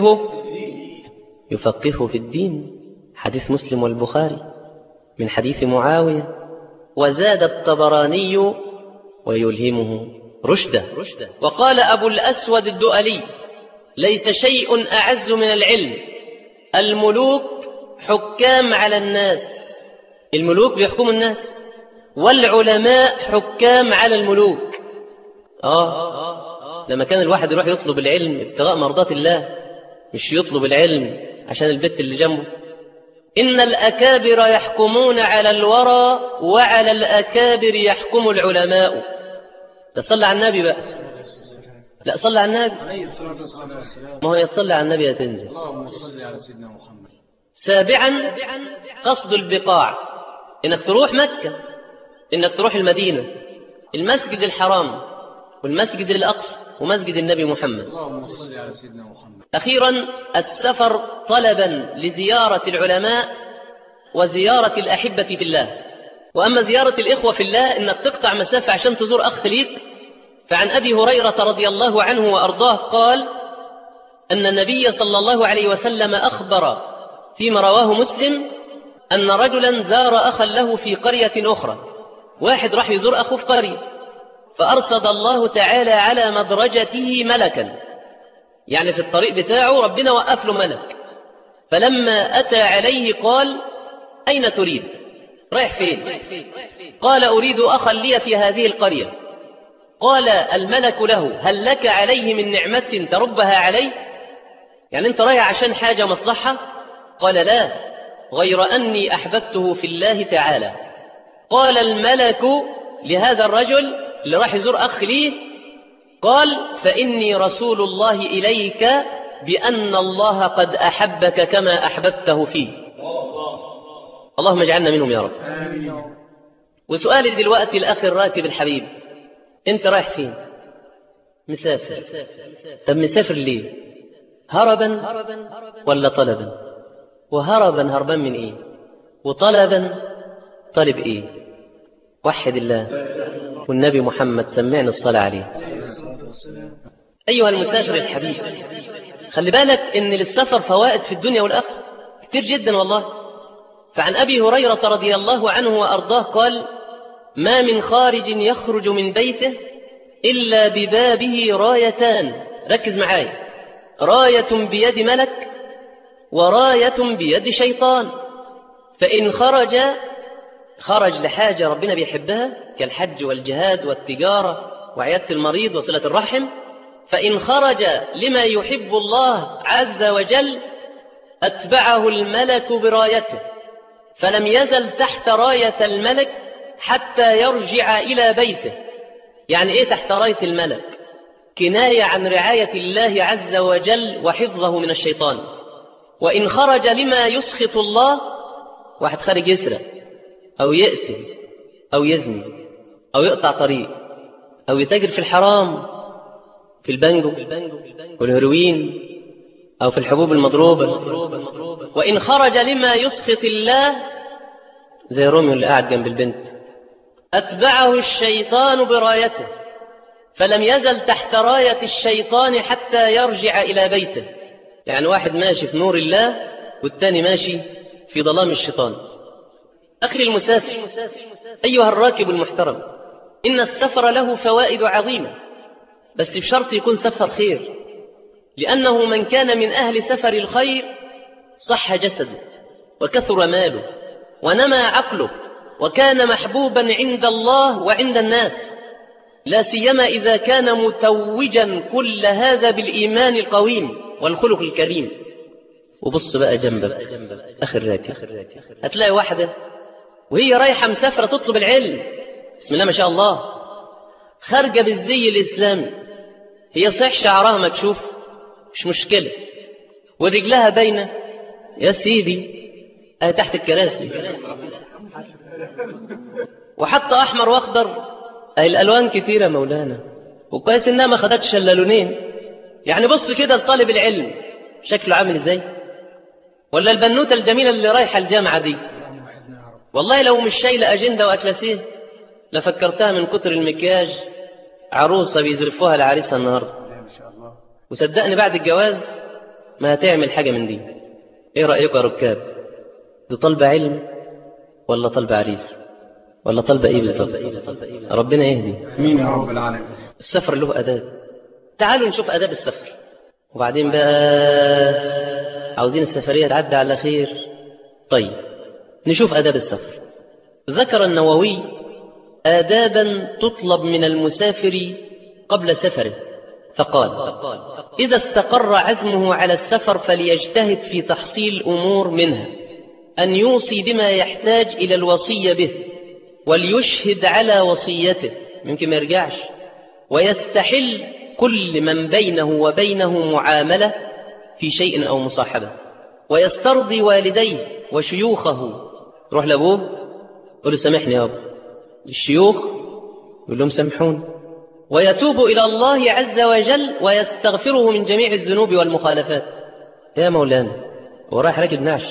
يفقهه في الدين، حديث مسلم والبخاري من حديث معاوية. وزاد الطبراني: ويلهمه رشده. وقال أبو الأسود الدؤلي: ليس شيء أعز من العلم، الملوك حكام على الناس، الملوك بيحكموا الناس، والعلماء حكام على الملوك. لما كان الواحد يروح يطلب العلم ابتغاء مرضات الله، مش يطلب العلم عشان البت اللي جنبه. إن الأكابر يحكمون على الورى، وعلى الأكابر يحكم العلماء. تصلى على النبي بقى، لا صلى على النبي، ما هو يتصلى على النبي يتنزل. اللهم صل على سيدنا محمد. 7 قصد البقاع، إنك تروح مكة، إنك تروح المدينة، المسجد الحرام والمسجد الأقصى ومسجد النبي محمد. اللهم صل على سيدنا محمد. أخيرا السفر طلبا لزيارة العلماء وزيارة الأحبة في الله. وأما زيارة الإخوة في الله إنك تقطع مسافة عشان تزور أخ ليك، فعن أبي هريرة رضي الله عنه وأرضاه قال أن النبي صلى الله عليه وسلم أخبر فيما رواه مسلم أن رجلا زار أخا له في قرية أخرى. واحد راح يزور أخوه في قرية، فأرصد الله تعالى على مدرجته ملكا، يعني في الطريق بتاعه ربنا وقف له ملك. فلما أتى عليه قال: أين تريد؟ رايح فين؟ قال: أريد أخا لي في هذه القرية. قال الملك له: هل لك عليه من نعمة تربها عليه؟ يعني أنت رايح عشان حاجة مصلحة؟ قال: لا، غير أني أحببته في الله تعالى. قال الملك لهذا الرجل اللي راح يزور أخ ليه، قال: فإني رسول الله إليك بأن الله قد أحبك كما أحببته فيه. اللهم اجعلنا منهم يا رب. وسؤالي دلوقتي الأخ الراكب الحبيب، أنت رايح فين؟ مسافر. طب مسافر ليه؟ هربا ولا طلبا؟ وهربا هربان من إيه؟ وطلبا طلب إيه؟ وحد الله والنبي محمد سمعنا الصلاة عليه. أيها المسافر الحبيب، خلي بالك إن للسفر فوائد في الدنيا والآخرة كتير جدا والله. فعن أبي هريرة رضي الله عنه وأرضاه قال: ما من خارج يخرج من بيته إلا ببابه رايتان. ركز معايا، راية بيد ملك وراية بيد شيطان. فإن خرج لحاجة ربنا بيحبها كالحج والجهاد والتجارة وعيادة المريض وصلة الرحم، فإن خرج لما يحب الله عز وجل أتبعه الملك برايته، فلم يزل تحت راية الملك حتى يرجع إلى بيته. يعني إيه تحت راية الملك؟ كناية عن رعاية الله عز وجل وحفظه من الشيطان. وإن خرج لما يسخط الله، واحد خارج يسرق أو يقتل أو يزني أو يقطع طريق أو يتاجر في الحرام، في البنجو والهيروين أو في الحبوب المضروبة. وإن خرج لما يسخط الله زي روميو اللي قاعد جنب البنت، أتبعه الشيطان برايته، فلم يزل تحت راية الشيطان حتى يرجع إلى بيته. يعني واحد ماشي في نور الله والتاني ماشي في ظلام الشيطان. أخي المسافر، أيها الراكب المحترم، إن السفر له فوائد عظيمة، بس بشرط يكون سفر خير، لأنه من كان من أهل سفر الخير صح جسده وكثر ماله ونمى عقله وكان محبوبا عند الله وعند الناس، لا سيما إذا كان متوجا كل هذا بالإيمان القويم والخلق الكريم. وبص بقى جنبك آخر راكب هتلاقي واحدة وهي رايحة مسافرة تطلب العلم، بسم الله ما شاء الله، خارجة بالزي الإسلامي، هي صحيح شعرها مكشوف مش مشكلة ورجلها باينة يا سيدي تحت الكراسي، وحتى أحمر وأخضر الألوان كتيرة مولانا، وكويس إنها ما خدتش إلا لونين. يعني بص كده لطالب العلم شكله عامل إزاي، ولا البنوتة الجميلة اللي رايحة الجامعة دي، والله لو مش شايلة أجندة وأكلاسيه لفكرتها من كتر المكياج عروسة بيزرفوها لعريسها النهاردة. وصدقني بعد الجواز ما هتعمل حاجة من دي. إيه رأيك يا ركاب؟ دي طالبة علم ولا طالبة عريس ولا طالبة إيه بالظبط؟ ربنا يهدي. مين يا رب العالمين. السفر له آداب، تعالوا نشوف آداب السفر، وبعدين بقى عاوزين السفرية تعدي على خير. طيب نشوف آداب السفر. ذكر النووي آدابا تطلب من المسافر قبل سفره، فقال: إذا استقر عزمه على السفر فليجتهد في تحصيل أمور منها أن يوصي بما يحتاج إلى الوصية به، وليشهد على وصيته، ممكن ما يرجعش، ويستحل كل من بينه وبينه معاملة في شيء أو مصاحبة، ويسترضي والديه وشيوخه. روح لأبوه قل له سامحني يا أبو، الشيوخ يقول لهم سامحون، ويتوب إلى الله عز وجل ويستغفره من جميع الذنوب والمخالفات. يا مولانا هو رايح راكب نعش؟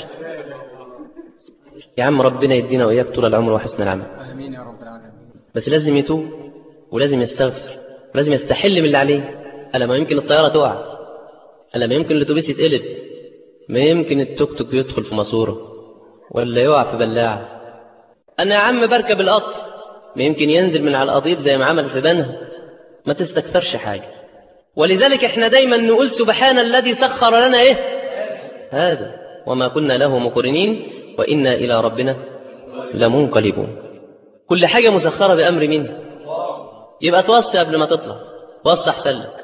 يا عم ربنا يدينا وإياك طول العمر وحسن العمل. آمين يا رب العالمين. بس لازم يتوب ولازم يستغفر ولازم يستحل من اللي عليه. ألا ما يمكن الطيارة تقع، ألا ما يمكن الأتوبيس يتقلب، ما يمكن التوك توك يدخل في ماسورة ولا يقع في بلاعة. أنا يا عم بركب القطر، ما يمكن ينزل من على القضيب زي ما عمل في بنها. ما تستكثرش حاجة. ولذلك احنا دايما نقول سبحان الذي سخر لنا ايه هذا وما كنا له مقرنين وإنا إلى ربنا لمنقلبون. كل حاجة مسخرة بأمر منه. يبقى توصي قبل ما تطلع، توصي أحسن لك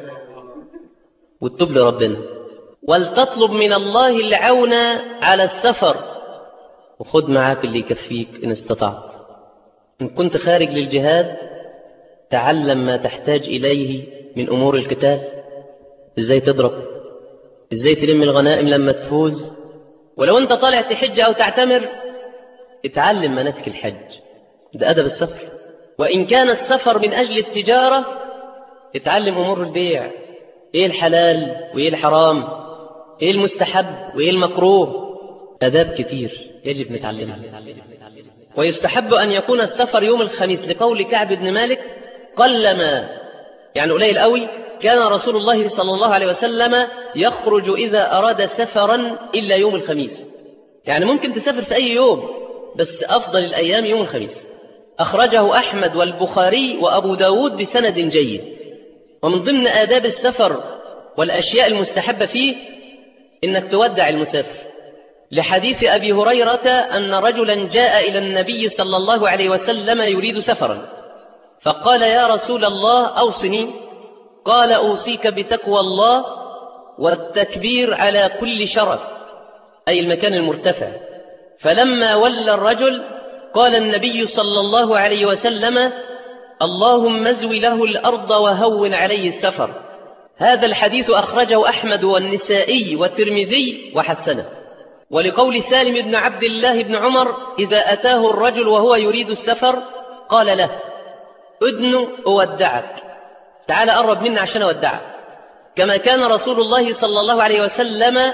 وتتوب لربنا، ولتطلب من الله العون على السفر، وخد معاك اللي يكفيك إن استطعت. إن كنت خارج للجهاد تعلم ما تحتاج إليه من أمور القتال، إزاي تضرب، إزاي تلم الغنائم لما تفوز. ولو أنت طالع تحج أو تعتمر اتعلم مناسك الحج، ده أدب السفر. وإن كان السفر من أجل التجارة اتعلم أمور البيع، إيه الحلال وإيه الحرام، إيه المستحب وإيه المكروه. أداب كتير يجب نتعلمها. ويستحب أن يكون السفر يوم الخميس لقول كعب بن مالك: قلما، يعني قليل قوي، كان رسول الله صلى الله عليه وسلم يخرج إذا أراد سفرا إلا يوم الخميس. يعني ممكن تسافر في أي يوم بس أفضل الأيام يوم الخميس. أخرجه أحمد والبخاري وأبو داود بسند جيد. ومن ضمن آداب السفر والأشياء المستحبة فيه إنك تودع المسافر، لحديث أبي هريرة أن رجلا جاء إلى النبي صلى الله عليه وسلم يريد سفرا، فقال: يا رسول الله أوصني. قال: أوصيك بتقوى الله والتكبير على كل شرف، أي المكان المرتفع. فلما ولى الرجل قال النبي صلى الله عليه وسلم: اللهم ازوي له الأرض وهون عليه السفر. هذا الحديث أخرجه أحمد والنسائي والترمذي وحسنه. ولقول سالم بن عبد الله بن عمر: إذا أتاه الرجل وهو يريد السفر قال له: أدن أودعك، تعال قرب مني عشان أودعك، كما كان رسول الله صلى الله عليه وسلم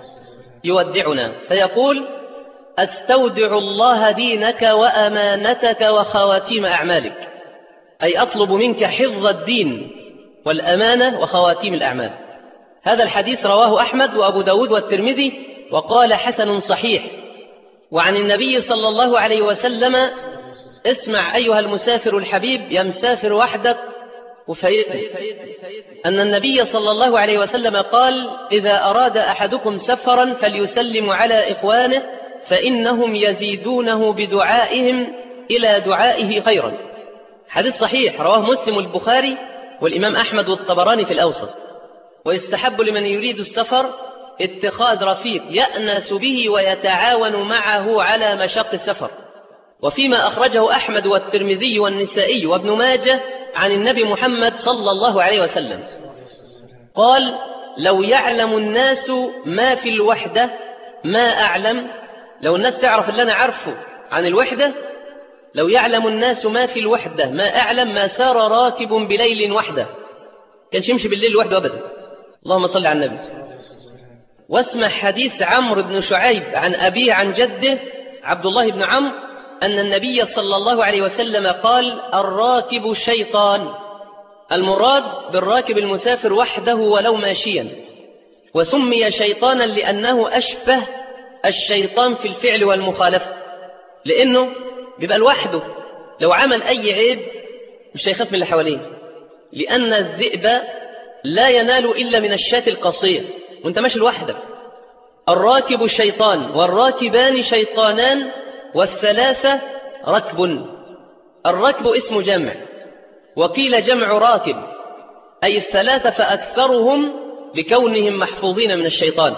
يودعنا فيقول: أستودع الله دينك وأمانتك وخواتيم أعمالك، أي أطلب منك حفظ الدين والأمانة وخواتيم الأعمال. هذا الحديث رواه أحمد وأبو داود والترمذي وقال حسن صحيح. وعن النبي صلى الله عليه وسلم: اسمع أيها المسافر الحبيب، يا مسافر وحدك وفائدة أن النبي صلى الله عليه وسلم قال: إذا أراد أحدكم سفرا فليسلم على إخوانه فإنهم يزيدونه بدعائهم إلى دعائه خيرا. حديث صحيح رواه مسلم والبخاري والإمام أحمد والطبراني في الأوسط. ويستحب لمن يريد السفر اتخاذ رفيق يأنس به ويتعاون معه على مشق السفر. وفيما أخرجه أحمد والترمذي والنسائي وابن ماجه عن النبي محمد صلى الله عليه وسلم قال: لو يعلم الناس ما في الوحدة ما أعلم. لو الناس تعرف اللي أنا عارفه عن الوحدة، لو يعلم الناس ما في الوحدة ما أعلم ما سار راكب بليل وحده. كانش يمشي بالليل وحده أبدا. اللهم صل على النبي. واسمع حديث عمرو بن شعيب عن أبيه عن جده عبد الله بن عمرو أن النبي صلى الله عليه وسلم قال: الراكب شيطان. المراد بالراكب المسافر وحده ولو ماشيا، وسمي شيطانا لأنه أشبه الشيطان في الفعل والمخالفة، لأنه بيبقى لوحده، لو عمل أي عيب مش هيخاف من اللي حواليه، لأن الذئب لا ينال إلا من الشاة القصية وانت ماشي لوحدك. الراكب شيطان والراكبان شيطانان والثلاثة ركب. الركب اسم جمع، وقيل جمع راكب أي الثلاثة فأكثرهم لكونهم محفوظين من الشيطان.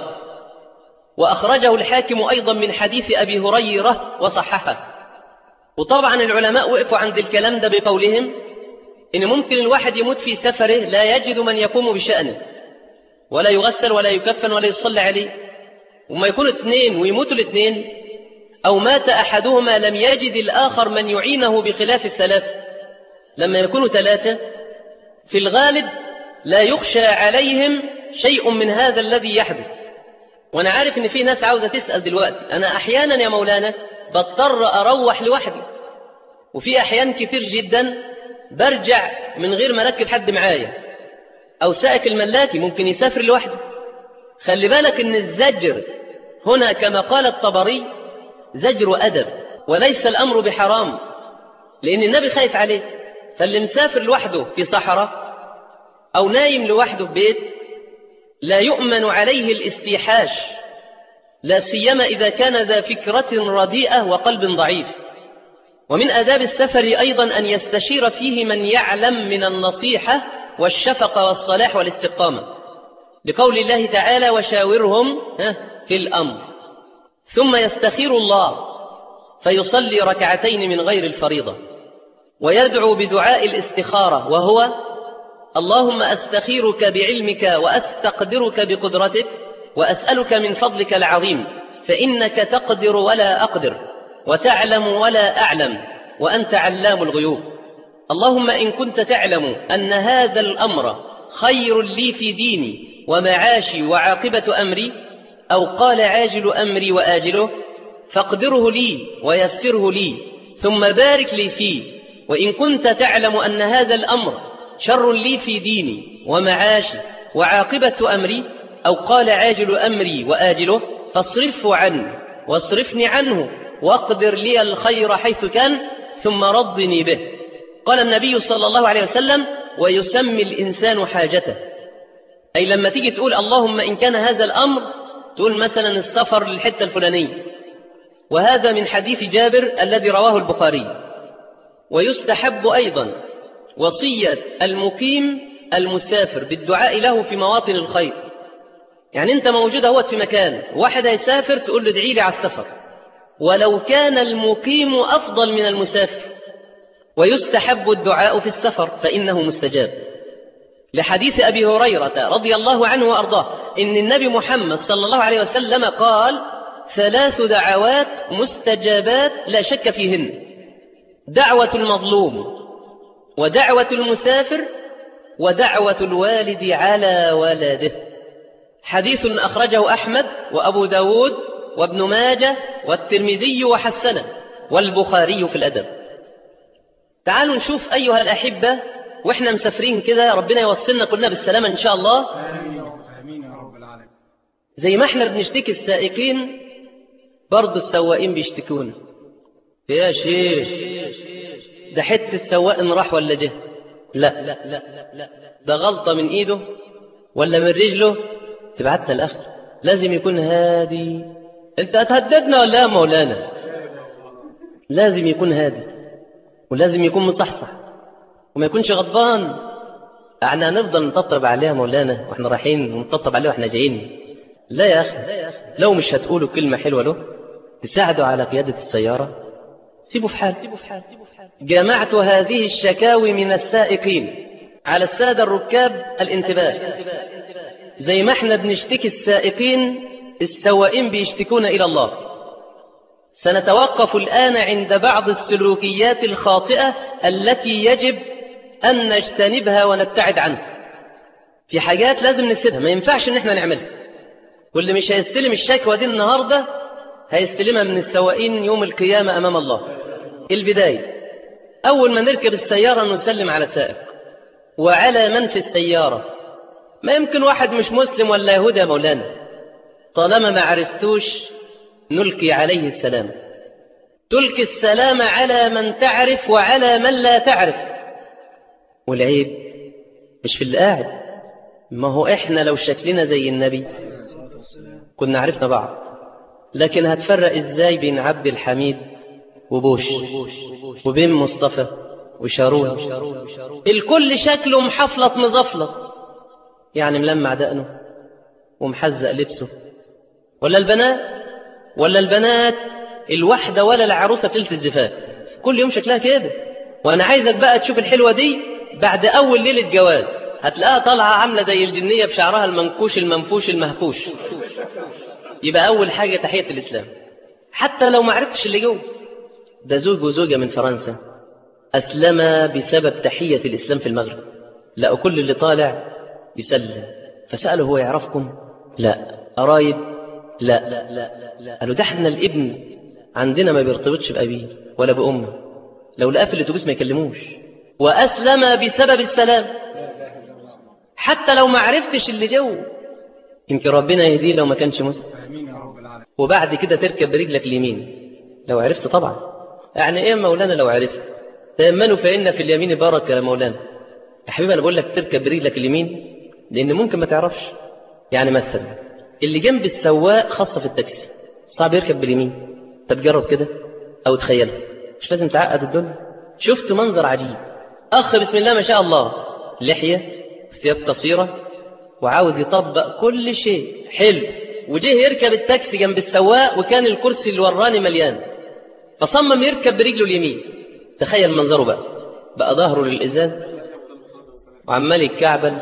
وأخرجه الحاكم أيضا من حديث أبي هريرة وصححه. وطبعا العلماء وقفوا عند الكلام ده بقولهم إن ممكن الواحد يموت في سفره لا يجد من يقوم بشأنه، ولا يغسل ولا يكفن ولا يصلى عليه، وما يكونوا اثنين ويموتوا الاثنين، أو مات أحدهما لم يجد الآخر من يعينه بخلاف الثلاثة. لما يكونوا ثلاثة في الغالب لا يخشى عليهم شيء من هذا الذي يحدث. وأنا عارف إن في ناس عاوزة تسأل دلوقتي: أنا أحيانا يا مولانا بضطر أروح لوحدي، وفي أحيان كتير جدا برجع من غير ما أركب حد معايا، أو سائق الملاكي ممكن يسافر لوحده. خلي بالك إن الزجر هنا كما قال الطبري زجر أدب، وليس الأمر بحرام، لأن النبي خايف عليه. فاللي مسافر لوحده في صحراء أو نايم لوحده في بيت لا يؤمن عليه الاستيحاش، لا سيما إذا كان ذا فكرة رديئة وقلب ضعيف. ومن آداب السفر أيضا أن يستشير فيه من يعلم من النصيحة والشفقة والصلاح والاستقامة، لقول الله تعالى: وشاورهم في الأمر. ثم يستخير الله فيصلي ركعتين من غير الفريضة، ويدعو بدعاء الاستخارة، وهو: اللهم أستخيرك بعلمك وأستقدرك بقدرتك وأسألك من فضلك العظيم، فإنك تقدر ولا أقدر وتعلم ولا أعلم وأنت علام الغيوب. اللهم إن كنت تعلم أن هذا الأمر خير لي في ديني ومعاشي وعاقبة أمري، أو قال عاجل أمري وآجله، فاقدره لي ويسره لي ثم بارك لي فيه. وإن كنت تعلم أن هذا الأمر شر لي في ديني ومعاشي وعاقبة أمري، أو قال عاجل أمري وآجله، فاصرفه عنه واصرفني عنه واقدر لي الخير حيث كان ثم ردني به. قال النبي صلى الله عليه وسلم: ويسمي الإنسان حاجته. أي لما تيجي تقول اللهم إن كان هذا الأمر، تقول مثلا السفر للحتة الفلانية، وهذا من حديث جابر الذي رواه البخاري. ويستحب أيضا وصية المقيم المسافر بالدعاء له في مواطن الخير. يعني أنت موجود اهوت في مكان، واحد هيسافر تقول له ادعي لي على السفر، ولو كان المقيم أفضل من المسافر. ويستحب الدعاء في السفر فإنه مستجاب، لحديث أبي هريرة رضي الله عنه وأرضاه إن النبي محمد صلى الله عليه وسلم قال: 3 دعوات مستجابات لا شك فيهن: دعوة المظلوم، ودعوة المسافر، ودعوة الوالد على ولده. حديث أخرجه أحمد وأبو داود وابن ماجه والترمذي وحسنه، والبخاري في الأدب. تعالوا نشوف أيها الأحبة، وإحنا مسافرين كده ربنا يوصلنا كلنا بالسلامة إن شاء الله. آمين يا رب العالمين. زي ما إحنا بنشتكي السائقين، برضو السواقين بيشتكون. يا شيخ ده حتة سواق راح ولا جه، لا، ده غلطة من إيده ولا من رجله تبعتنا الآخر. لازم يكون هادي. أنت هتهددنا ولا يا مولانا؟ لازم يكون هادي، ولازم يكون مصحصح، وما يكونش غضبان. احنا هنفضل نطبطب عليه يا مولانا واحنا رايحين، ونطبطب عليه واحنا جايين؟ لا يا أخي، لو مش هتقولوا كلمة حلوة له تساعدوا على قيادة السيارة، سيبوا في حال. جمعت هذه الشكاوي من السائقين على السادة الركاب الانتباه. زي ما احنا بنشتكي السائقين، السواقين بيشتكون إلى الله. سنتوقف الآن عند بعض السلوكيات الخاطئة التي يجب أن نجتنبها ونبتعد عنها. في حاجات لازم نسيبها، ما ينفعش ان احنا نعملها. واللي مش هيستلم الشكوى دي النهاردة هيستلمها من السواقين يوم القيامة أمام الله. البداية، أول ما نركب السيارة نسلم على سائق وعلى من في السيارة. ما يمكن واحد مش مسلم ولا يهودي يا مولانا، طالما ما عرفتوش نلقي عليه السلام. تلقي السلام على من تعرف وعلى من لا تعرف. والعيب مش في اللي قاعد. ما هو إحنا لو شكلنا زي النبي كنا عرفنا بعض، لكن هتفرق إزاي بين عبد الحميد وبوش وبين مصطفى وشارون؟ الكل شكله محفلط مزفلط، يعني ملمع دقنه ومحزق لبسه. ولا البنات الواحدة ولا العروسة في ليلة الزفاف كل يوم شكلها كده. وأنا عايزك بقى تشوف الحلوة دي بعد أول ليلة جواز، هتلاقيها طالعة عاملة زي الجنية بشعرها المنكوش المنفوش المهفوش. يبقى أول حاجة تحية الإسلام، حتى لو ما عرفتش اللي جوه. ده زوج وزوجة من فرنسا أسلم بسبب تحية الإسلام في المغرب. لقوا كل اللي طالع يسلم، فسألوا هو يعرفكم؟ لا. قرايب؟ لا. قالوا ده احنا الابن عندنا ما بيرتبطش بأبيه ولا بأمه، لو لقى في الاتوبيس ما يكلموش. وأسلم بسبب السلام، حتى لو ما عرفتش اللي جوه. يمكن ربنا يهديه لو ما كانش مسلم. وبعد كده تركب برجلك اليمين لو عرفت طبعا. يعني ايه مولانا لو عرفت؟ تأمنوا فإن في اليمين بركة يا مولانا. يا حبيبي أنا بقول لك تركب برجلك اليمين لأن ممكن ما تعرفش. يعني مثلا اللي جنب السواق خاصة في التاكسي صعب يركب باليمين. تجرب كده أو تخيلها، مش لازم تعقد الدنيا. شفت منظر عجيب، أخ بسم الله ما شاء الله، لحية، ثياب قصيرة، وعاوز يطبق كل شيء حلو، وجه يركب التاكسي جنب السواق وكان الكرسي اللي وراني مليان، فصمم يركب برجله اليمين. تخيل منظره بقى ظهره للإزاز وعمال يتكعبل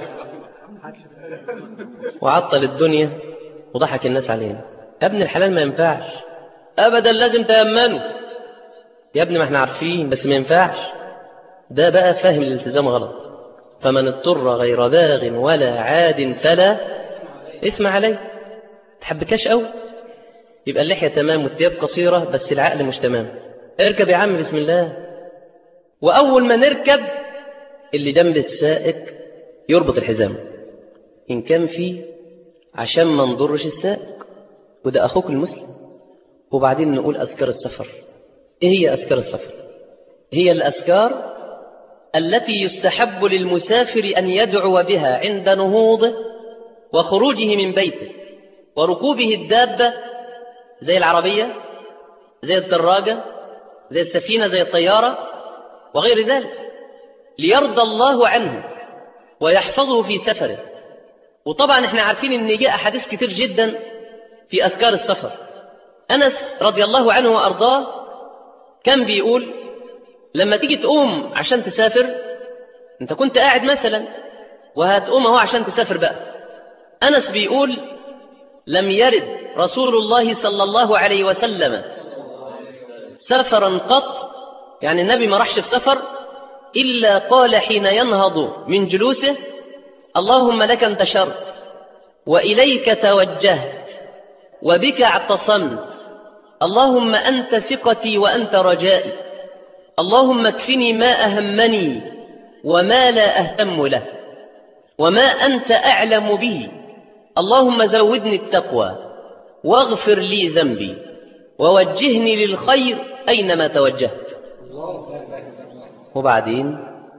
وعطل الدنيا وضحك الناس علينا. يا ابن الحلال ما ينفعش أبدا، لازم تأمنه. يا ابني ما احنا عارفين بس ما ينفعش. ده بقى فاهم الالتزام غلط. فمن اضطر غير باغ ولا عاد فلا إثم عليه. تحبكاش قوي يبقى اللحية تمام والثياب قصيرة بس العقل مش تمام. اركب يا عم بسم الله. وأول ما نركب اللي جنب السائق يربط الحزام إن كان فيه عشان ما نضرش السائق، وده أخوك المسلم. وبعدين نقول أذكار السفر. إيه هي أذكار السفر؟ هي الأذكار التي يستحب للمسافر أن يدعو بها عند نهوضه وخروجه من بيته وركوبه الدابة، زي العربية، زي الدراجة، زي السفينة، زي الطيارة وغير ذلك، ليرضى الله عنه ويحفظه في سفره. وطبعا احنا عارفين ان جاء أحاديث كتير جدا في أذكار السفر. أنس رضي الله عنه وأرضاه كان بيقول لما تيجي تقوم عشان تسافر، انت كنت قاعد مثلا وهتقوم اهو عشان تسافر بقى. أنس بيقول لم يرد رسول الله صلى الله عليه وسلم سفرا قط، يعني النبي ما راحش في سفر إلا قال حين ينهض من جلوسه اللهم لك انتشرت وإليك توجهت وبك اعتصمت، اللهم أنت ثقتي وأنت رجائي، اللهم اكفني ما أهمني وما لا أهتم له وما أنت أعلم به، اللهم زودني التقوى واغفر لي ذنبي ووجهني للخير أينما توجهت. وبعدين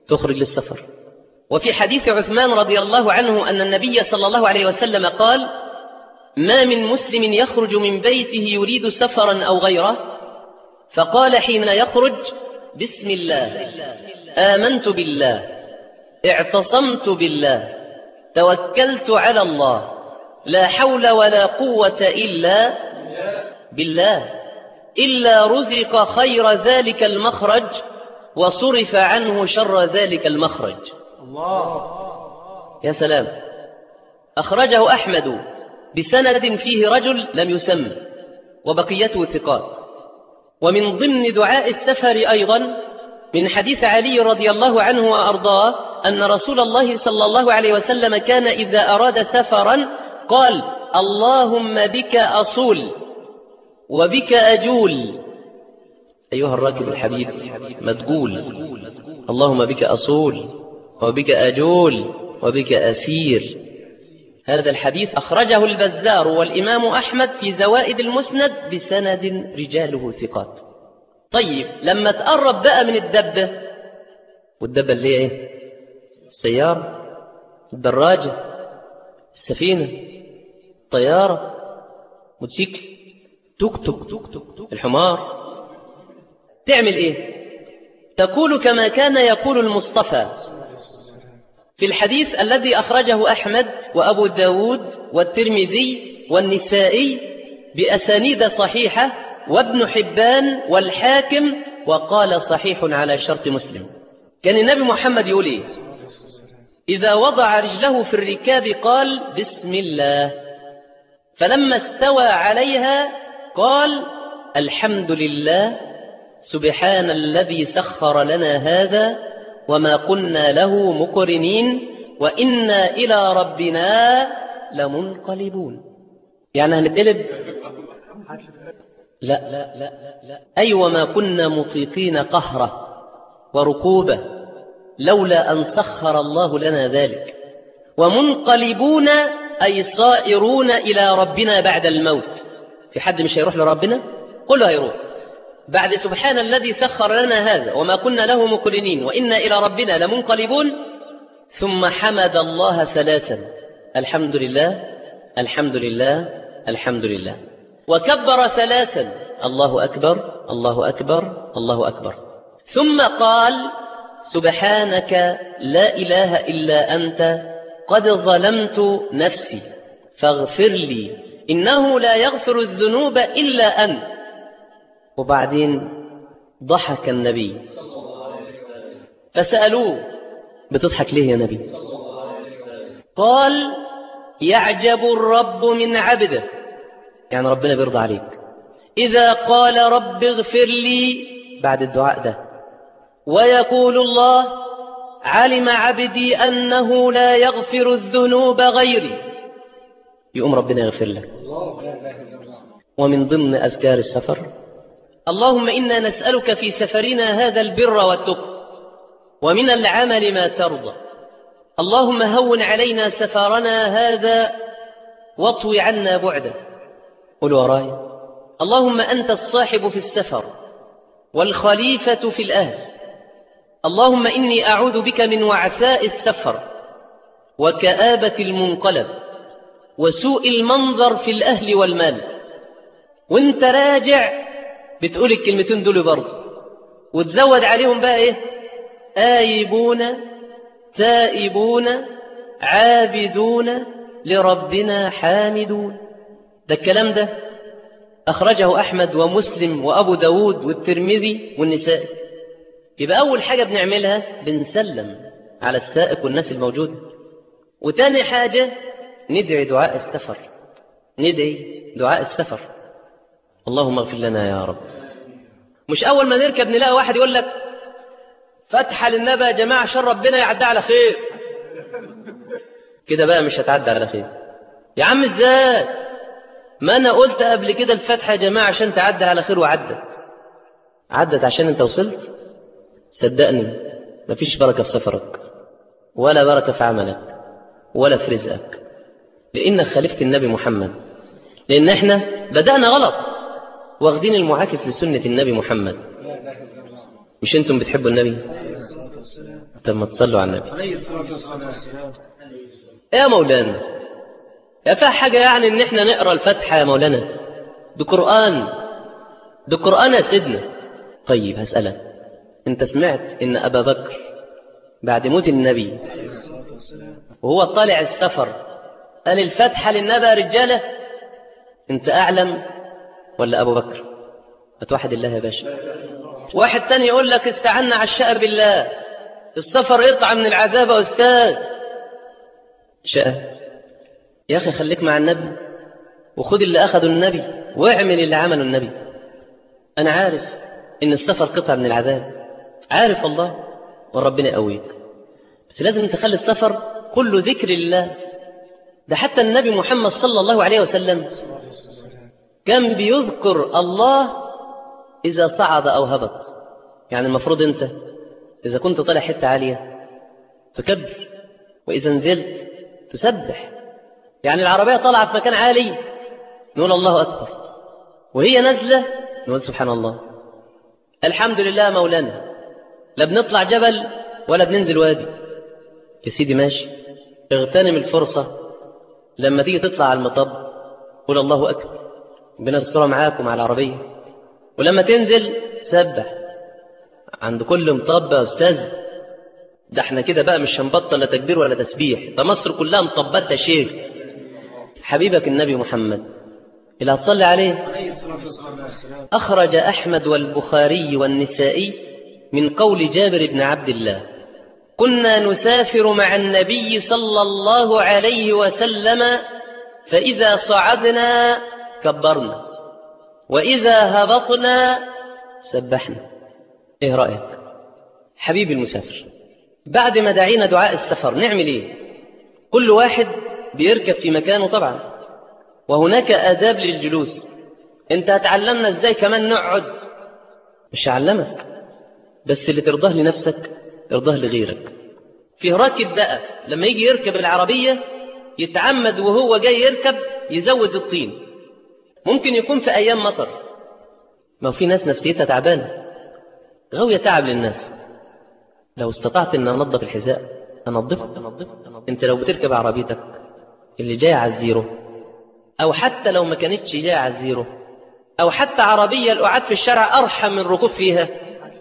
تخرج للسفر. وفي حديث عثمان رضي الله عنه أن النبي صلى الله عليه وسلم قال: ما من مسلم يخرج من بيته يريد سفرا أو غيره فقال حين يخرج: بسم الله، آمنت بالله، اعتصمت بالله، توكلت على الله، لا حول ولا قوة إلا بالله، إلا رزق خير ذلك المخرج وصرف عنه شر ذلك المخرج. الله. يا سلام. أخرجه أحمد بسند فيه رجل لم يسم وبقيته ثقات. ومن ضمن دعاء السفر أيضا من حديث علي رضي الله عنه وأرضاه أن رسول الله صلى الله عليه وسلم كان إذا أراد سفرا قال: اللهم بك أصول وبك أجول. أيها الراكب الحبيب ما تقول اللهم بك أصول وبك أجول وبك أسير. هذا الحديث أخرجه البزار والإمام أحمد في زوائد المسند بسند رجاله ثقات. طيب لما تقرب بقى من الدبة، والدبة اللي هي إيه؟ السيارة، الدراجة، السفينة، الطيارة، موتوسيكل، توك توك، الحمار، تعمل إيه؟ تقول كما كان يقول المصطفى في الحديث الذي أخرجه أحمد وأبو داود والترمذي والنسائي بأسانيد صحيحة وابن حبان والحاكم، وقال صحيح على شرط مسلم. كان النبي محمد يقول إيه؟ إذا وضع رجله في الركاب قال: بسم الله، فلما استوى عليها قال: الحمد لله، سبحان الذي سخر لنا هذا وما كنا له مقرنين وإنا إلى ربنا لمنقلبون. يعني هنتقلب؟ لا لا لا لا، أي وما كنا مطيقين قهره وركوبه لولا أن سخر الله لنا ذلك. ومنقلبون أي صائرون إلى ربنا بعد الموت. في حد مش هيروح لربنا؟ كله هيروح. بعد سبحان الذي سخر لنا هذا وما كنا له مقرنين وإنا إلى ربنا لمنقلبون، ثم حمد الله ثلاثا: الحمد لله، الحمد لله، الحمد لله. وكبر ثلاثا: الله أكبر، الله أكبر، الله أكبر. ثم قال: سبحانك لا إله إلا أنت قد ظلمت نفسي فاغفر لي إنه لا يغفر الذنوب إلا أنت. وبعدين ضحك النبي فسألوه: بتضحك ليه يا نبي؟ قال: يعجب الرب من عبده، يعني ربنا بيرضى عليك، إذا قال رب اغفر لي بعد الدعاء ده، ويقول الله: علم عبدي أنه لا يغفر الذنوب غيري، يقوم ربنا يغفر لك. ومن ضمن أذكار السفر: اللهم إنا نسألك في سفرنا هذا البر والتقى ومن العمل ما ترضى. اللهم هون علينا سفرنا هذا واطوي عنا بعده. قل وراي: اللهم أنت الصاحب في السفر والخليفة في الأهل. اللهم إني أعوذ بك من وعثاء السفر وكآبة المنقلب وسوء المنظر في الأهل والمال. وانت راجع بتقول الكلمتين دول برضه، وتزود عليهم بقى ايه؟ آيبون تائبون عابدون لربنا حامدون. ده الكلام ده أخرجه أحمد ومسلم وأبو داود والترمذي والنسائي. يبقى أول حاجة بنعملها بنسلم على السائق والناس الموجودة. وتاني حاجة ندعي دعاء السفر، ندعي دعاء السفر: اللهم اغفر لنا يا رب. مش أول ما نركب نلاقي واحد يقول لك: فتحة للنبي يا جماعة عشان ربنا يعدي على خير. كده بقى مش هتعدي على خير يا عم. ازاي؟ ما أنا قلت قبل كده الفتحة يا جماعة عشان تعدي على خير، وعدت عشان انت وصلت. صدقني مفيش بركة في سفرك ولا بركة في عملك ولا في رزقك، لأنك خالفت النبي محمد. لأن احنا بدأنا غلط، واخدين المعاكس لسنة النبي محمد. مش انتم بتحبوا النبي؟ طب تصلوا على النبي يا مولانا. يا فيها حاجة يعني ان احنا نقرأ الفاتحة يا مولانا؟ ده قرآن، ده قرآن يا سيدنا. طيب هسألك، انت سمعت ان ابا بكر بعد موت النبي وهو طالع السفر قال الفاتحة للنبي يا رجالة؟ انت اعلم ولا ابو بكر؟ فتوحد الله يا باشا. واحد تاني يقول لك استعنا على الشقر بالله، السفر يقطع من العذاب يا استاذ. شقر يا اخي، خليك مع النبي وخد اللي اخده النبي واعمل اللي عمله النبي. انا عارف ان السفر قطع من العذاب، عارف الله، وربنا يقويك، بس لازم تخلي السفر كله ذكر لله. ده حتى النبي محمد صلى الله عليه وسلم كان بيذكر الله إذا صعد أو هبط. يعني المفروض أنت إذا كنت طالع حتة عالية تكبر، وإذا نزلت تسبح. يعني العربية طالعة في مكان عالي نقول الله أكبر، وهي نازلة نقول سبحان الله. الحمد لله مولانا، لا بنطلع جبل ولا بننزل وادي. يا سيدي ماشي، اغتنم الفرصة لما تيجي تطلع على المطب قول الله أكبر، ربنا يسترها معاكم على العربية. ولما تنزل سبح عند كل مطب يا أستاذ. ده احنا كده بقى مش هنبطل لا تكبير ولا تسبيح، ده مصر كلها مطبات يا شيخ. حبيبك النبي محمد اللي هتصلي عليه أخرج أحمد والبخاري والنسائي من قول جابر بن عبد الله: كنا نسافر مع النبي صلى الله عليه وسلم، فإذا صعدنا كبرنا وإذا هبطنا سبحنا. إيه رأيك حبيبي المسافر؟ بعد ما دعينا دعاء السفر نعمل إيه؟ كل واحد بيركب في مكانه طبعا، وهناك آداب للجلوس. أنت هتعلمنا إزاي كمان نقعد؟ مش هعلمك، بس اللي ترضاه لنفسك ارضاه لغيرك. فيه راكب بقى لما يجي يركب العربية يتعمد وهو جاي يركب يزود الطين. ممكن يكون في أيام مطر، ما في ناس نفسيتها تعبانة غاوية تعب للناس. لو استطعت أن أنظف الحذاء أنظفه. أنت لو بتركب عربيتك اللي جاية على الزيرو، أو حتى لو ما كانتش جاية على الزيرو، أو حتى عربية القعاد في الشارع أرحم من ركوب فيها،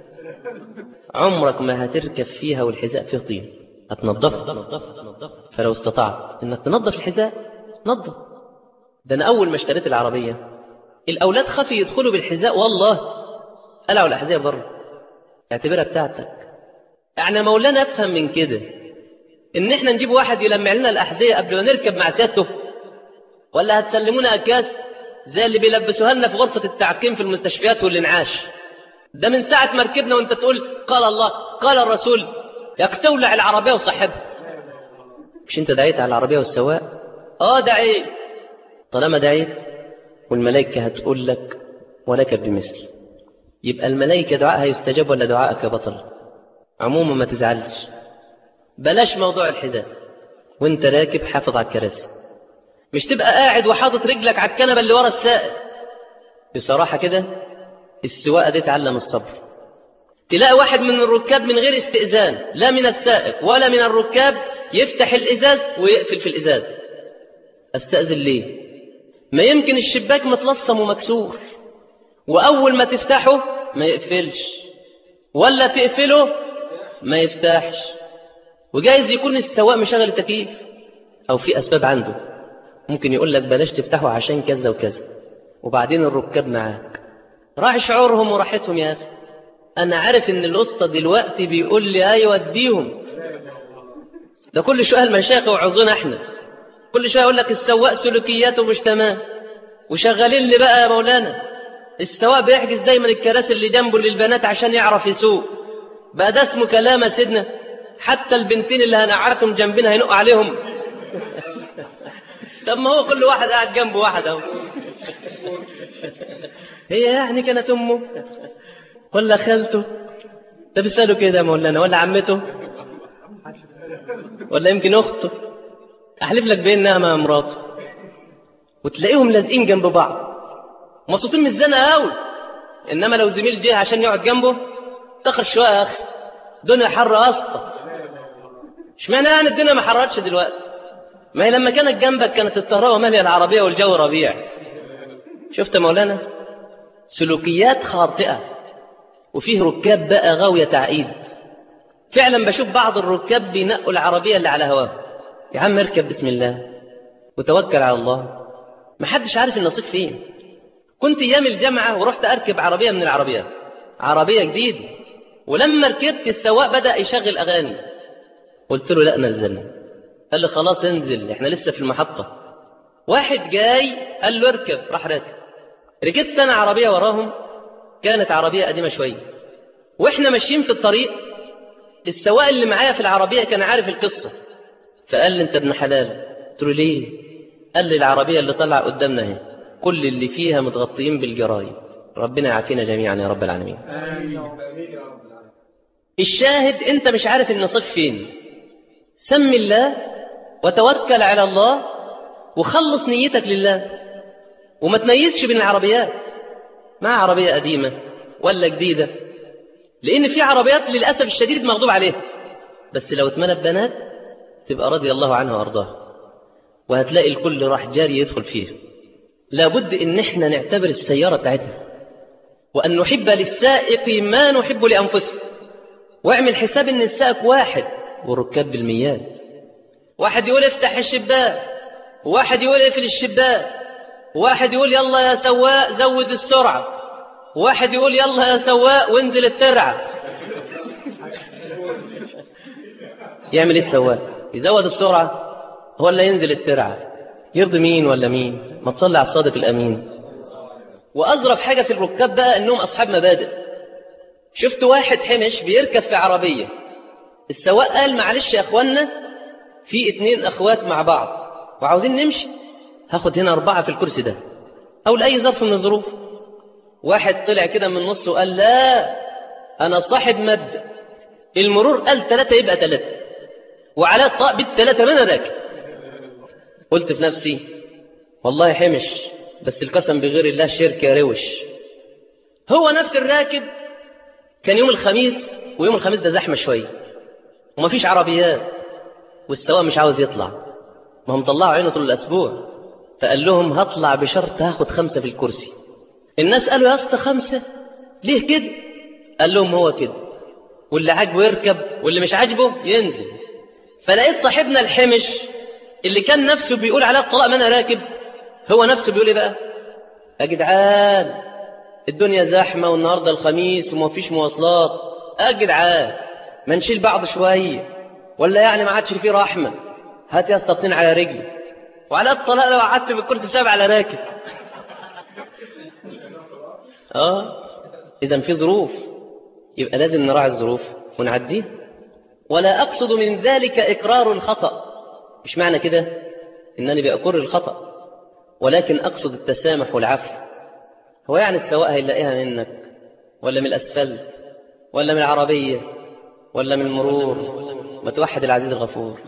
عمرك ما هتركب فيها والحذاء فيه طين، هتنظفه. فلو استطعت أنك تنظف الحذاء نظف. ده أنا أول ما اشتريت العربية الأولاد خافوا يدخلوا بالحذاء، والله قلعوا الأحذية بره، اعتبرها بتاعتك. يعني مولانا أفهم من كده إن إحنا نجيب واحد يلمع لنا الأحذية قبل ما نركب مع سيادته؟ ولا هتسلمونا أكياس زي اللي بيلبسوها لنا في غرفة التعقيم في المستشفيات والإنعاش؟ ده من ساعة ما ركبنا وانت تقول قال الله قال الرسول، ياك تولع العربية وصاحبها. مش انت دعيت على العربية والسواق؟ دعيت. طالما دعيت والملائكة هتقول لك ولك بمثل، يبقى الملائكة دعائها يستجاب ولا دعائك بطل؟ عموما ما تزعلش، بلاش موضوع الحذاء وانت راكب حافظ على الكراسي. مش تبقى قاعد وحاطط رجلك على الكنبة اللي ورا السائق. بصراحة كده السواقة دي تعلم الصبر. تلاقي واحد من الركاب من غير استئذان، لا من السائق ولا من الركاب، يفتح الإزاز ويقفل في الإزاز. أستأذن ليه؟ ما يمكن الشباك متلصم ومكسور، وأول ما تفتحه ما يقفلش، ولا تقفله ما يفتحش. وجايز يكون السواق مشغل التكييف أو في أسباب عنده، ممكن يقول لك بلاش تفتحه عشان كذا وكذا. وبعدين الركاب معاك، راعي شعورهم وراحتهم يا أخي. أنا عارف إن الأسطى دلوقتي بيقول لي أيوة اديهم، ده كل شوية المشايخ وعظونا احنا، كل شوية يقول لك السواق سلوكياته مش تمام، وشغالين لي بقى يا مولانا السواق بيحجز دايما الكراسي اللي جنبه للبنات عشان يعرف يسوق. بقى ده اسمه كلام يا سيدنا؟ حتى البنتين اللي هنقعدهم جنبنا هينق عليهم. طب ما هو كل واحد قاعد جنبه واحد اهو. هي يعني كانت امه ولا خالته؟ ده بيسأله كده يا مولانا، ولا عمته، ولا يمكن اخته، احلف لك بانها مع مراته. وتلاقيهم لازقين جنب بعض مبسوطين من الزنقه قوي. انما لو زميل جه عشان يقعد جنبه تاخر شويه يا اخي، الدنيا حر أسطى. اشمعنى يعني الدنيا ما حررتش دلوقتي؟ ما هي لما كانت جنبك كانت الكهرباء مالية العربية والجو ربيع. شفت يا مولانا؟ سلوكيات خاطئة، وفيه ركاب بقى غاوية تعقيد. فعلا بشوف بعض الركاب بينقوا العربية اللي على هواه. يا عم اركب بسم الله وتوكل على الله، محدش عارف النصيب فين. كنت ايام الجامعة ورحت اركب عربية من العربيات، عربية جديدة، ولما ركبت السواق بدأ يشغل اغاني. قلت له لا نزلنا. قال لي خلاص انزل احنا لسه في المحطة. واحد جاي قال له اركب، راح راكب. ركبت انا عربية وراهم، كانت عربية قديمة شوية، واحنا ماشيين في الطريق السواق اللي معايا في العربية كان عارف القصة، فقال لي انت ابن حلال. قلت له ليه؟ قال لي العربية اللي طلع قدامنا اهي كل اللي فيها متغطيين بالجرايد، ربنا يعافينا جميعا يا رب العالمين. الشاهد انت مش عارف النصيب فين، سم الله وتوكل على الله وخلص نيتك لله، وما تميزش بين العربيات، مع عربية قديمة ولا جديدة، لأن في عربيات للأسف الشديد مغضوب عليها، بس لو اتملت بنات تبقى رضي الله عنها وأرضاها، وهتلاقي الكل راح جاري يدخل فيها. لابد إن احنا نعتبر السيارة بتاعتنا، وأن نحب للسائق ما نحب لأنفسنا، واعمل حساب إن السائق واحد والركاب بالميات. واحد يقول افتح الشباك، وواحد يقول اقفل الشباك، وواحد يقول يلا يا سواق زود السرعة، وواحد يقول يلا يا سواق وانزل الترعة. يعمل ايه السواق؟ يزود السرعة ولا ينزل الترعة؟ يرضي مين ولا مين؟ ما تصلي على الصادق الأمين. وأظرف حاجة في الركاب بقى إنهم أصحاب مبادئ. شفت واحد حمش بيركب في عربية، السواق قال معلش يا أخوانا في 2 أخوات مع بعض وعاوزين نمشي، هاخد هنا 4 في الكرسي ده أو لأي ظرف من الظروف. واحد طلع كده من النص وقال لا أنا صاحب مبدأ، المرور قال 3 يبقى 3، وعلى الطاق بال3 ما أنا راكب. قلت في نفسي والله حمش، بس القسم بغير الله شركة روش. هو نفس الراكب كان يوم الخميس، ويوم الخميس ده زحمة شوية ومفيش عربيات، والسواق مش عاوز يطلع، ما هم طلعوا عينه طول الأسبوع، فقال لهم هطلع بشرط هاخد 5 في الكرسي. الناس قالوا يا اسطى 5 ليه كده؟ قال لهم هو كده، واللي عاجبه يركب واللي مش عاجبه ينزل. فلقيت صاحبنا الحمش اللي كان نفسه بيقول على الطلاق ما انا راكب، هو نفسه بيقول ايه بقى؟ يا جدعان الدنيا زحمة والنهاردة الخميس ومفيش مواصلات، يا جدعان ما نشيل بعض شوية، ولا يعني ما عادش فيه رحمة؟ هات يا اسطى 2 على رجلي، وعلى الطلاق لو قعدت بالكرسي 7 على راكب. إذا في ظروف يبقى لازم نراعي الظروف ونعديها. ولا أقصد من ذلك إقرار الخطأ، مش معنى كده إنني بأقر الخطأ، ولكن أقصد التسامح والعفو. هو يعني السواق هيلاقيها منك ولا من الأسفلت ولا من العربية ولا من المرور؟ ما توحد العزيز الغفور.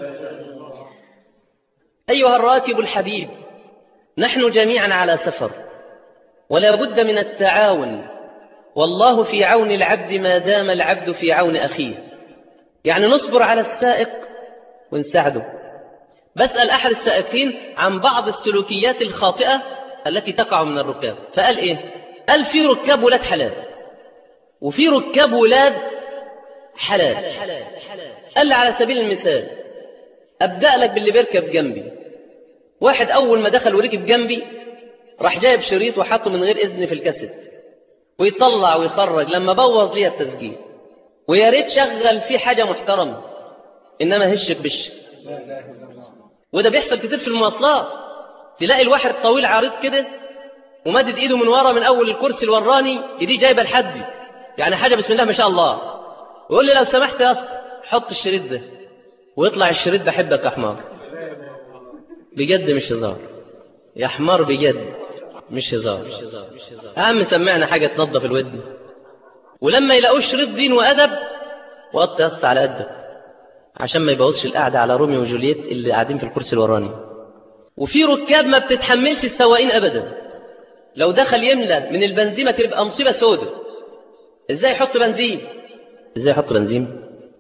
أيها الراكب الحبيب، نحن جميعا على سفر، ولا بد من التعاون، والله في عون العبد ما دام العبد في عون أخيه. يعني نصبر على السائق ونساعده. بسأل أحد السائقين عن بعض السلوكيات الخاطئة التي تقع من الركاب، فقال إيه؟ قال في ركاب ولاد حلال وفي ركاب ولاد حلال. قال لي على سبيل المثال أبدأ لك باللي بيركب جنبي. واحد أول ما دخل وركب جنبي راح جايب شريط وحطه من غير إذن في الكاسيت، ويطلع ويخرج لما بوظ لي التسجيل، ويا ريت شغل فيه حاجة محترمة، إنما هشك بش. وده بيحصل كتير في المواصلات، تلاقي الواحد طويل عريض كده ومدد إيده من ورا من أول الكرسي الوراني، إيديه جايبة لحدي، يعني حاجة بسم الله ما شاء الله، ويقول لي لو سمحت يا اسطى حط الشريط ده، ويطلع الشريط بحبك يا حمار. بجد مش هزار يا حمار، بجد مش هزار. أهم سمعنا حاجة تنظف الود. ولما يلاقوش شريط دين وأدب، وقط يا اسطى على قدك عشان ما يبوظش القعدة على روميو وجولييت اللي قاعدين في الكرسي الوراني. وفي ركاب ما بتتحملش السواقين أبدا، لو دخل يملى من البنزيمة تبقى مصيبة سودة. ازاي يحط بنزين؟ ازاي يحط بنزين؟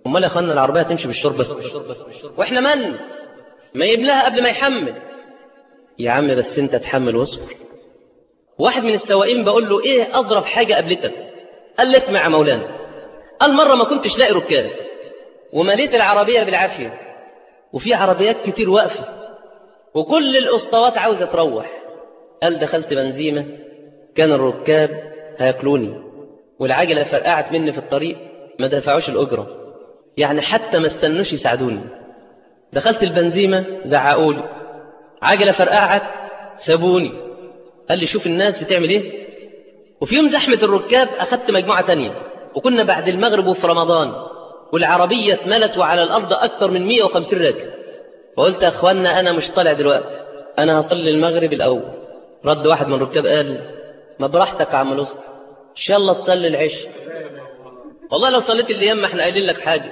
امال يا اخوانا العربيه تمشي بالشرب واحنا ما يملاها قبل ما يحمل. يا عم بس انت تحمل واصبر. واحد من السواقين بقول له ايه اضرب حاجه قابلتك؟ قال لي اسمع يا مولانا، قال مره ما كنتش لاقي ركاب ومليت العربيه بالعافيه وفي عربيات كتير واقفه وكل الاسطوات عاوزه تروح. قال دخلت بنزيمه كان الركاب هياكلوني والعجله فرقعت مني في الطريق، ما دفعوش الاجره، يعني حتى ما استنوش يساعدوني. دخلت البنزيمه زعقولي، عجله فرقعت سابوني. قال لي شوف الناس بتعمل ايه. وفي يوم زحمه الركاب اخدت مجموعه تانية وكنا بعد المغرب وفي رمضان والعربيه اتملت وعلى الارض اكتر من 150 راكب. فقلت يا اخوانا انا مش طالع دلوقتي، انا هصلي المغرب الاول. رد واحد من الركاب قال ما براحتك يا عم الوسط، ان شاء الله تصلي العشاء. والله لو صليت الايام ما احنا قايلين لك حاجه.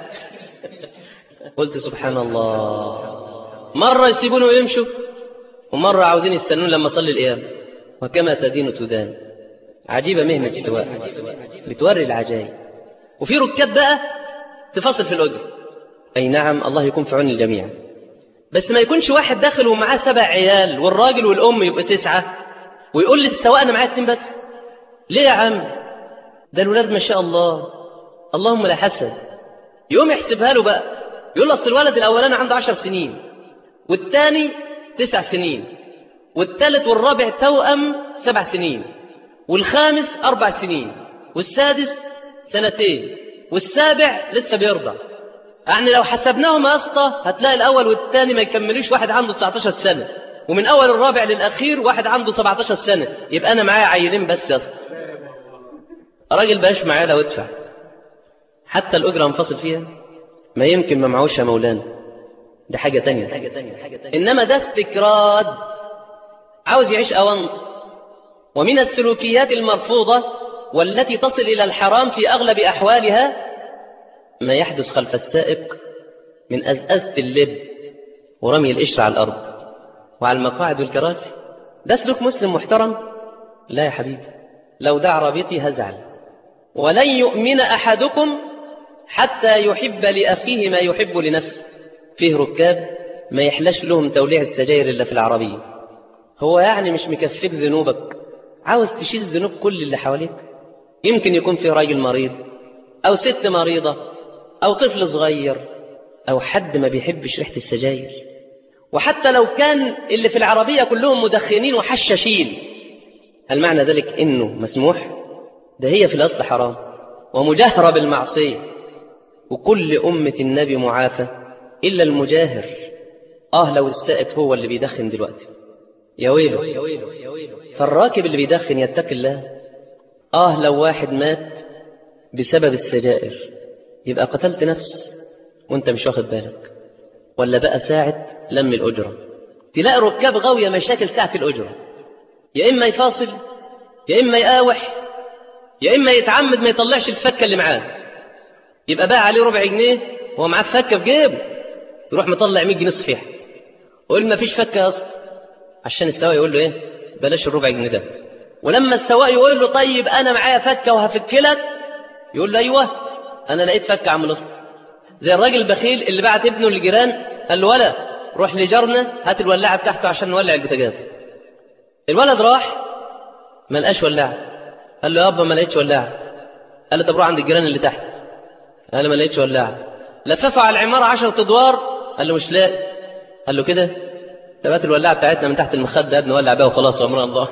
قلت سبحان الله، مره يسيبوني ويمشوا ومره عاوزين يستنون لما اصلي الايام. وكما تدين تدان. عجيبه مهنه السواقه بتوري العجائب. وفي ركاب بقى تفصل في الاجر. اي نعم الله يكون في عون الجميع، بس ما يكونش واحد داخل ومعاه 7 عيال والراجل والام يبقى 9 ويقول للسواق انا معايا 2 بس. ليه يا عم؟ ده الولاد ما شاء الله اللهم لا حسد. يقوم يحسبها له بقى، يقول اصل الولد الاولاني عنده 10 سنين والثاني 9 سنين والثالث والرابع توأم 7 سنين والخامس 4 سنين والسادس 2 سنين والسابع لسه بيرضع. يعني لو حسبناهم يا اسطى هتلاقي الاول والثاني ما يكملوش واحد عنده 19 سنه ومن اول الرابع للاخير واحد عنده 17 سنه. يبقى انا معايا عيلين بس يا اسطى. راجل باش معايا لو ادفع حتى الاجره انفصل فيها. ما يمكن ما معوش يا مولانا، ده حاجه تانية. انما ده استكراد عاوز يعيش اونط. ومن السلوكيات المرفوضه والتي تصل الى الحرام في اغلب احوالها ما يحدث خلف السائق من أزأزة اللب ورمي القشر على الأرض وعلى المقاعد والكراسي. ده سلوك مسلم محترم؟ لا يا حبيبي، لو ده عربيتي هزعل. ولن يؤمن أحدكم حتى يحب لأخيه ما يحب لنفسه. فيه ركاب ما يحلاش لهم توليع السجاير إلا في العربية. هو يعني مش مكفيك ذنوبك، عاوز تشيل ذنوب كل اللي حواليك. يمكن يكون فيه راجل مريض أو ست مريضة أو طفل صغير أو حد ما بيحبش ريحة السجاير. وحتى لو كان اللي في العربية كلهم مدخنين وحشاشين، هل معنى ذلك إنه مسموح؟ ده هي في الأصل حرام ومجاهرة بالمعصية. وكل أمة النبي معافى إلا المجاهر. لو السائق هو اللي بيدخن دلوقتي يا ويله. فالراكب اللي بيدخن يتقي الله. لو واحد مات بسبب السجائر يبقى قتلت نفس وانت مش واخد بالك، ولا بقى ساعة لم الأجرة. تلاقي ركاب غاوية مشاكل ساعة الأجرة، يا إما يفاصل يا إما يقاوح يا إما يتعمد ما يطلعش الفكة اللي معاه، يبقى باع عليه ربع جنيه وهو معاه فكة في جيبه، يروح مطلع 100 جنيه صحيح ويقول ما فيش فكة يا اسطى، عشان السواق يقول له ايه بلاش الربع جنيه ده. ولما السواق يقول له طيب أنا معايا فكة وهفكلك، يقول له أيوه أنا لقيت فكة عم الاسطى. زي الراجل البخيل اللي بعت ابنه للجيران قال له ولا روح لجارنا هات الولاعة بتاعته عشان نولع البوتاجاز. الولد راح ما لقاش ولاعة، قال له يابا ما لقيتش ولاعة. قال له طب روح عند الجيران اللي تحت. قال له ما لقيتش ولاعة. لففه على العمارة 10 أدوار، قال له مش لاقي. قال له كده طب هات الولاعة بتاعتنا من تحت المخدة يا ابني ولع بيها وخلاص وامر الله.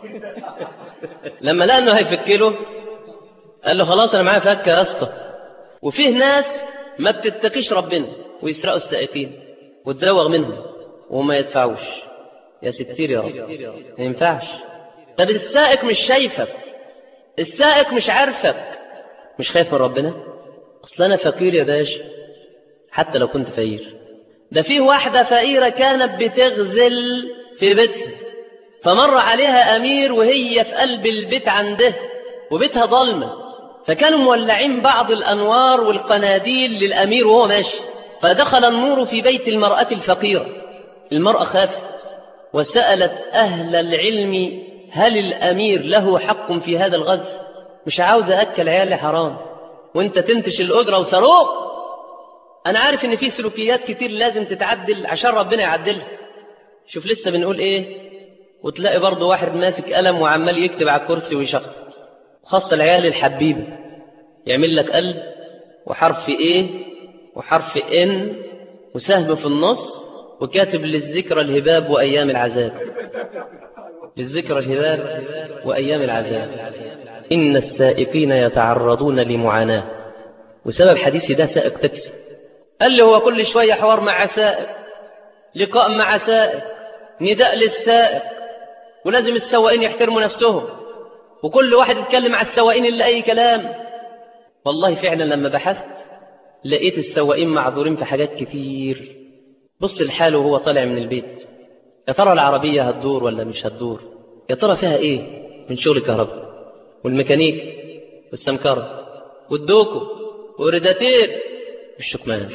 لما لقى انه هيفكله قال له خلاص انا معايا فكه يا اسطى. وفيه ناس ما بتتقيش ربنا ويسرقوا السائقين وتزوغ منهم وما يدفعوش. يا ستير يا رب ما ينفعش. طب السائق مش شايفك، السائق مش عارفك، مش خايف من ربنا؟ اصل انا فقير يا باشا حتى لو كنت فقير. ده فيه واحده فقيره كانت بتغزل في بيتها، فمر عليها امير وهي في قلب البيت عنده وبيتها ضلمه، فكانوا مولعين بعض الانوار والقناديل للامير وهو ماشي، فدخل النور في بيت المراه الفقيره. المراه خافت وسالت اهل العلم هل الامير له حق في هذا الغزل؟ مش عاوز اكل عيالي حرام وانت تنتش الاجره وصاروخ. أنا عارف إن في سلوكيات كتير لازم تتعدل عشان ربنا يعدلها. شوف لسه بنقول إيه، وتلاقي برضه واحد ماسك قلم وعمال يكتب على الكرسي ويشخط، خاصة العيال الحبيبة، يعمل لك قلب وحرف إيه وحرف إن وسهم في النص وكاتب للذكرى الهباب وأيام العذاب. للذكرى الهباب وأيام العذاب. إن السائقين يتعرضون لمعاناة، وسبب حديثي ده سائق تاكسي. قال لي هو كل شوية حوار مع سائق، لقاء مع سائق، نداء للسائق، ولازم السواقين يحترموا نفسهم، وكل واحد يتكلم على السواقين إلا أي كلام. والله فعلا لما بحثت لقيت السواقين معذورين في حاجات كتير. بص الحال وهو طالع من البيت، يا ترى العربية هتدور ولا مش هتدور؟ يا ترى فيها إيه من شغل الكهرباء والميكانيك والسمكرة والدوكو والريداتير والشكمان،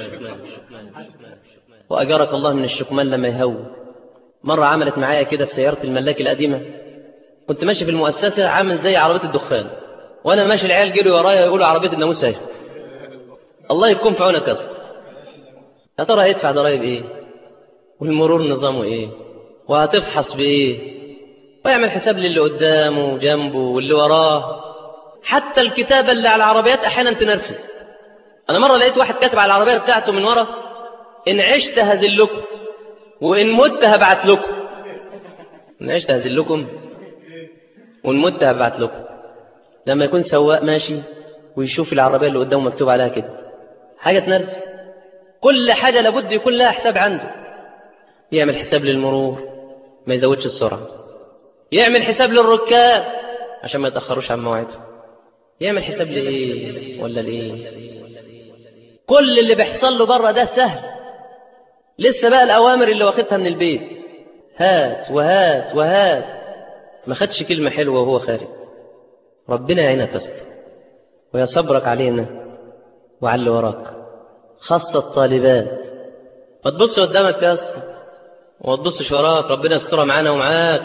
وأجارك الله من الشكمان لما يهوي. مرة عملت معايا كده في سيارة الملاك القديمة، كنت ماشي في المؤسسة عامل زي عربية الدخان، وأنا ماشي العيال جروا ورايا يقولوا عربية الناموس اهي. الله يكون في عونك يا اسطى. يا ترى هيدفع ضرايب إيه؟ والمرور نظامه إيه؟ وهتفحص بإيه؟ ويعمل حساب للي قدامه وجنبه واللي وراه. حتى الكتابة اللي على العربيات أحيانا تنرفز. أنا مرة لقيت واحد كاتب على العربية بتاعته من ورا: إن عشت هذلكم وإن مت هبعت لكم. إن عشت هذلكم وإن مت هبعت لكم. لما يكون سواق ماشي ويشوف العربية اللي قدامه مكتوب عليها كده، حاجة تنرفز. كل حاجة لابد يكون لها حساب عنده. يعمل حساب للمرور ما يزودش السرعة، يعمل حساب للركاب عشان ما يتأخروش عن موعدهم، يعمل حساب لإيه ولا لإيه. كل اللي بيحصل له بره ده سهل. لسه بقى الأوامر اللي واخدها من البيت، هات وهات وهات، ما خدش كلمة حلوة وهو خارج. ربنا يعينك يا اسطى ويا صبرك علينا وعلى اللي وراك، خاصة الطالبات. ما تبص قدامك يا اسطى وما تبصش وراك، ربنا يسترها معانا ومعاك.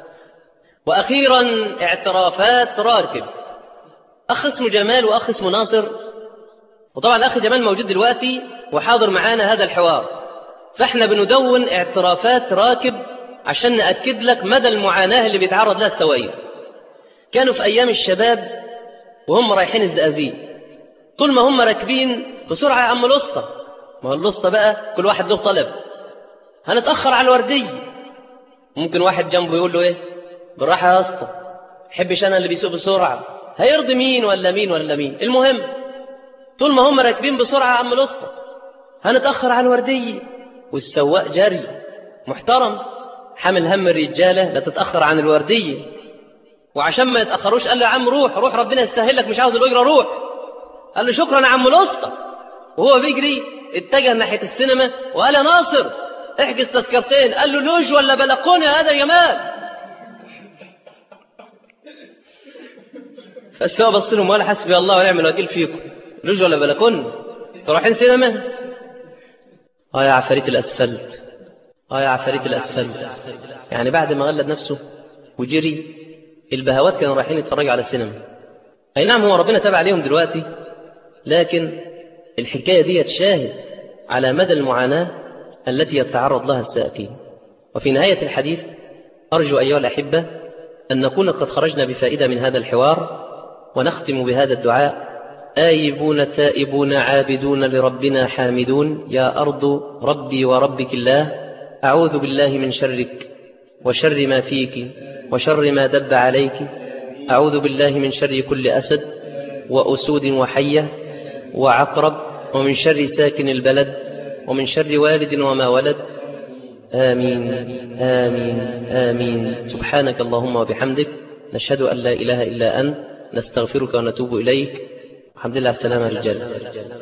وأخيرا اعترافات راكب. أخ اسمه جمال وأخ اسمه ناصر، وطبعا الأخ جمال موجود دلوقتي وحاضر معانا هذا الحوار، فإحنا بندون اعترافات راكب عشان نأكد لك مدى المعاناة اللي بيتعرض لها السواقين. كانوا في أيام الشباب وهم رايحين الزقازيق، طول ما هم راكبين بسرعة يا عم الوسطى، ما هو الوسطى بقى كل واحد له طلب، هنتأخر على الوردية. ممكن واحد جنبه يقول له إيه، بالراحة يا اسطى، حبش أنا اللي بيسوق بسرعة، هيرضي مين ولا مين ولا مين. المهم طول ما هم راكبين بسرعة يا عم الوسطى هنتأخر على الوردية، والسواق جري محترم حامل هم الرجالة لا تتأخر عن الوردية. وعشان ما يتأخروش قال له يا عم روح روح ربنا يستاهل لك، مش عاوز الأجرة روح. قال له شكرا يا عم الوسطى، وهو بيجري اتجه ناحية السينما وقال يا ناصر احجز تذكرتين. قال له لوج ولا بلكونه هذا يا جمال؟ فالسواق بص لهم ولا حسبي الله ونعم الوكيل فيكم، لوج ولا بلكونه؟ رايحين سينما؟ يا عفاريت الأسفلت، يا عفاريت الأسفلت. يعني بعد ما غلد نفسه وجري، البهوات كانوا رايحين يتفرجوا على السينما. أي نعم هو ربنا تابع عليهم دلوقتي، لكن الحكاية دي تشاهد على مدى المعاناة التي يتعرض لها السائقين. وفي نهاية الحديث أرجو أيها الأحبة أن نكون قد خرجنا بفائدة من هذا الحوار، ونختم بهذا الدعاء: آيبون تائبون عابدون لربنا حامدون، يا أرض ربي وربك الله، أعوذ بالله من شرك وشر ما فيك وشر ما دب عليك، أعوذ بالله من شر كل أسد وأسود وحية وعقرب، ومن شر ساكن البلد، ومن شر والد وما ولد. آمين آمين آمين. سبحانك اللهم وبحمدك، نشهد أن لا إله إلا أنت، نستغفرك ونتوب إليك. الحمد لله على السلامة يا رجال.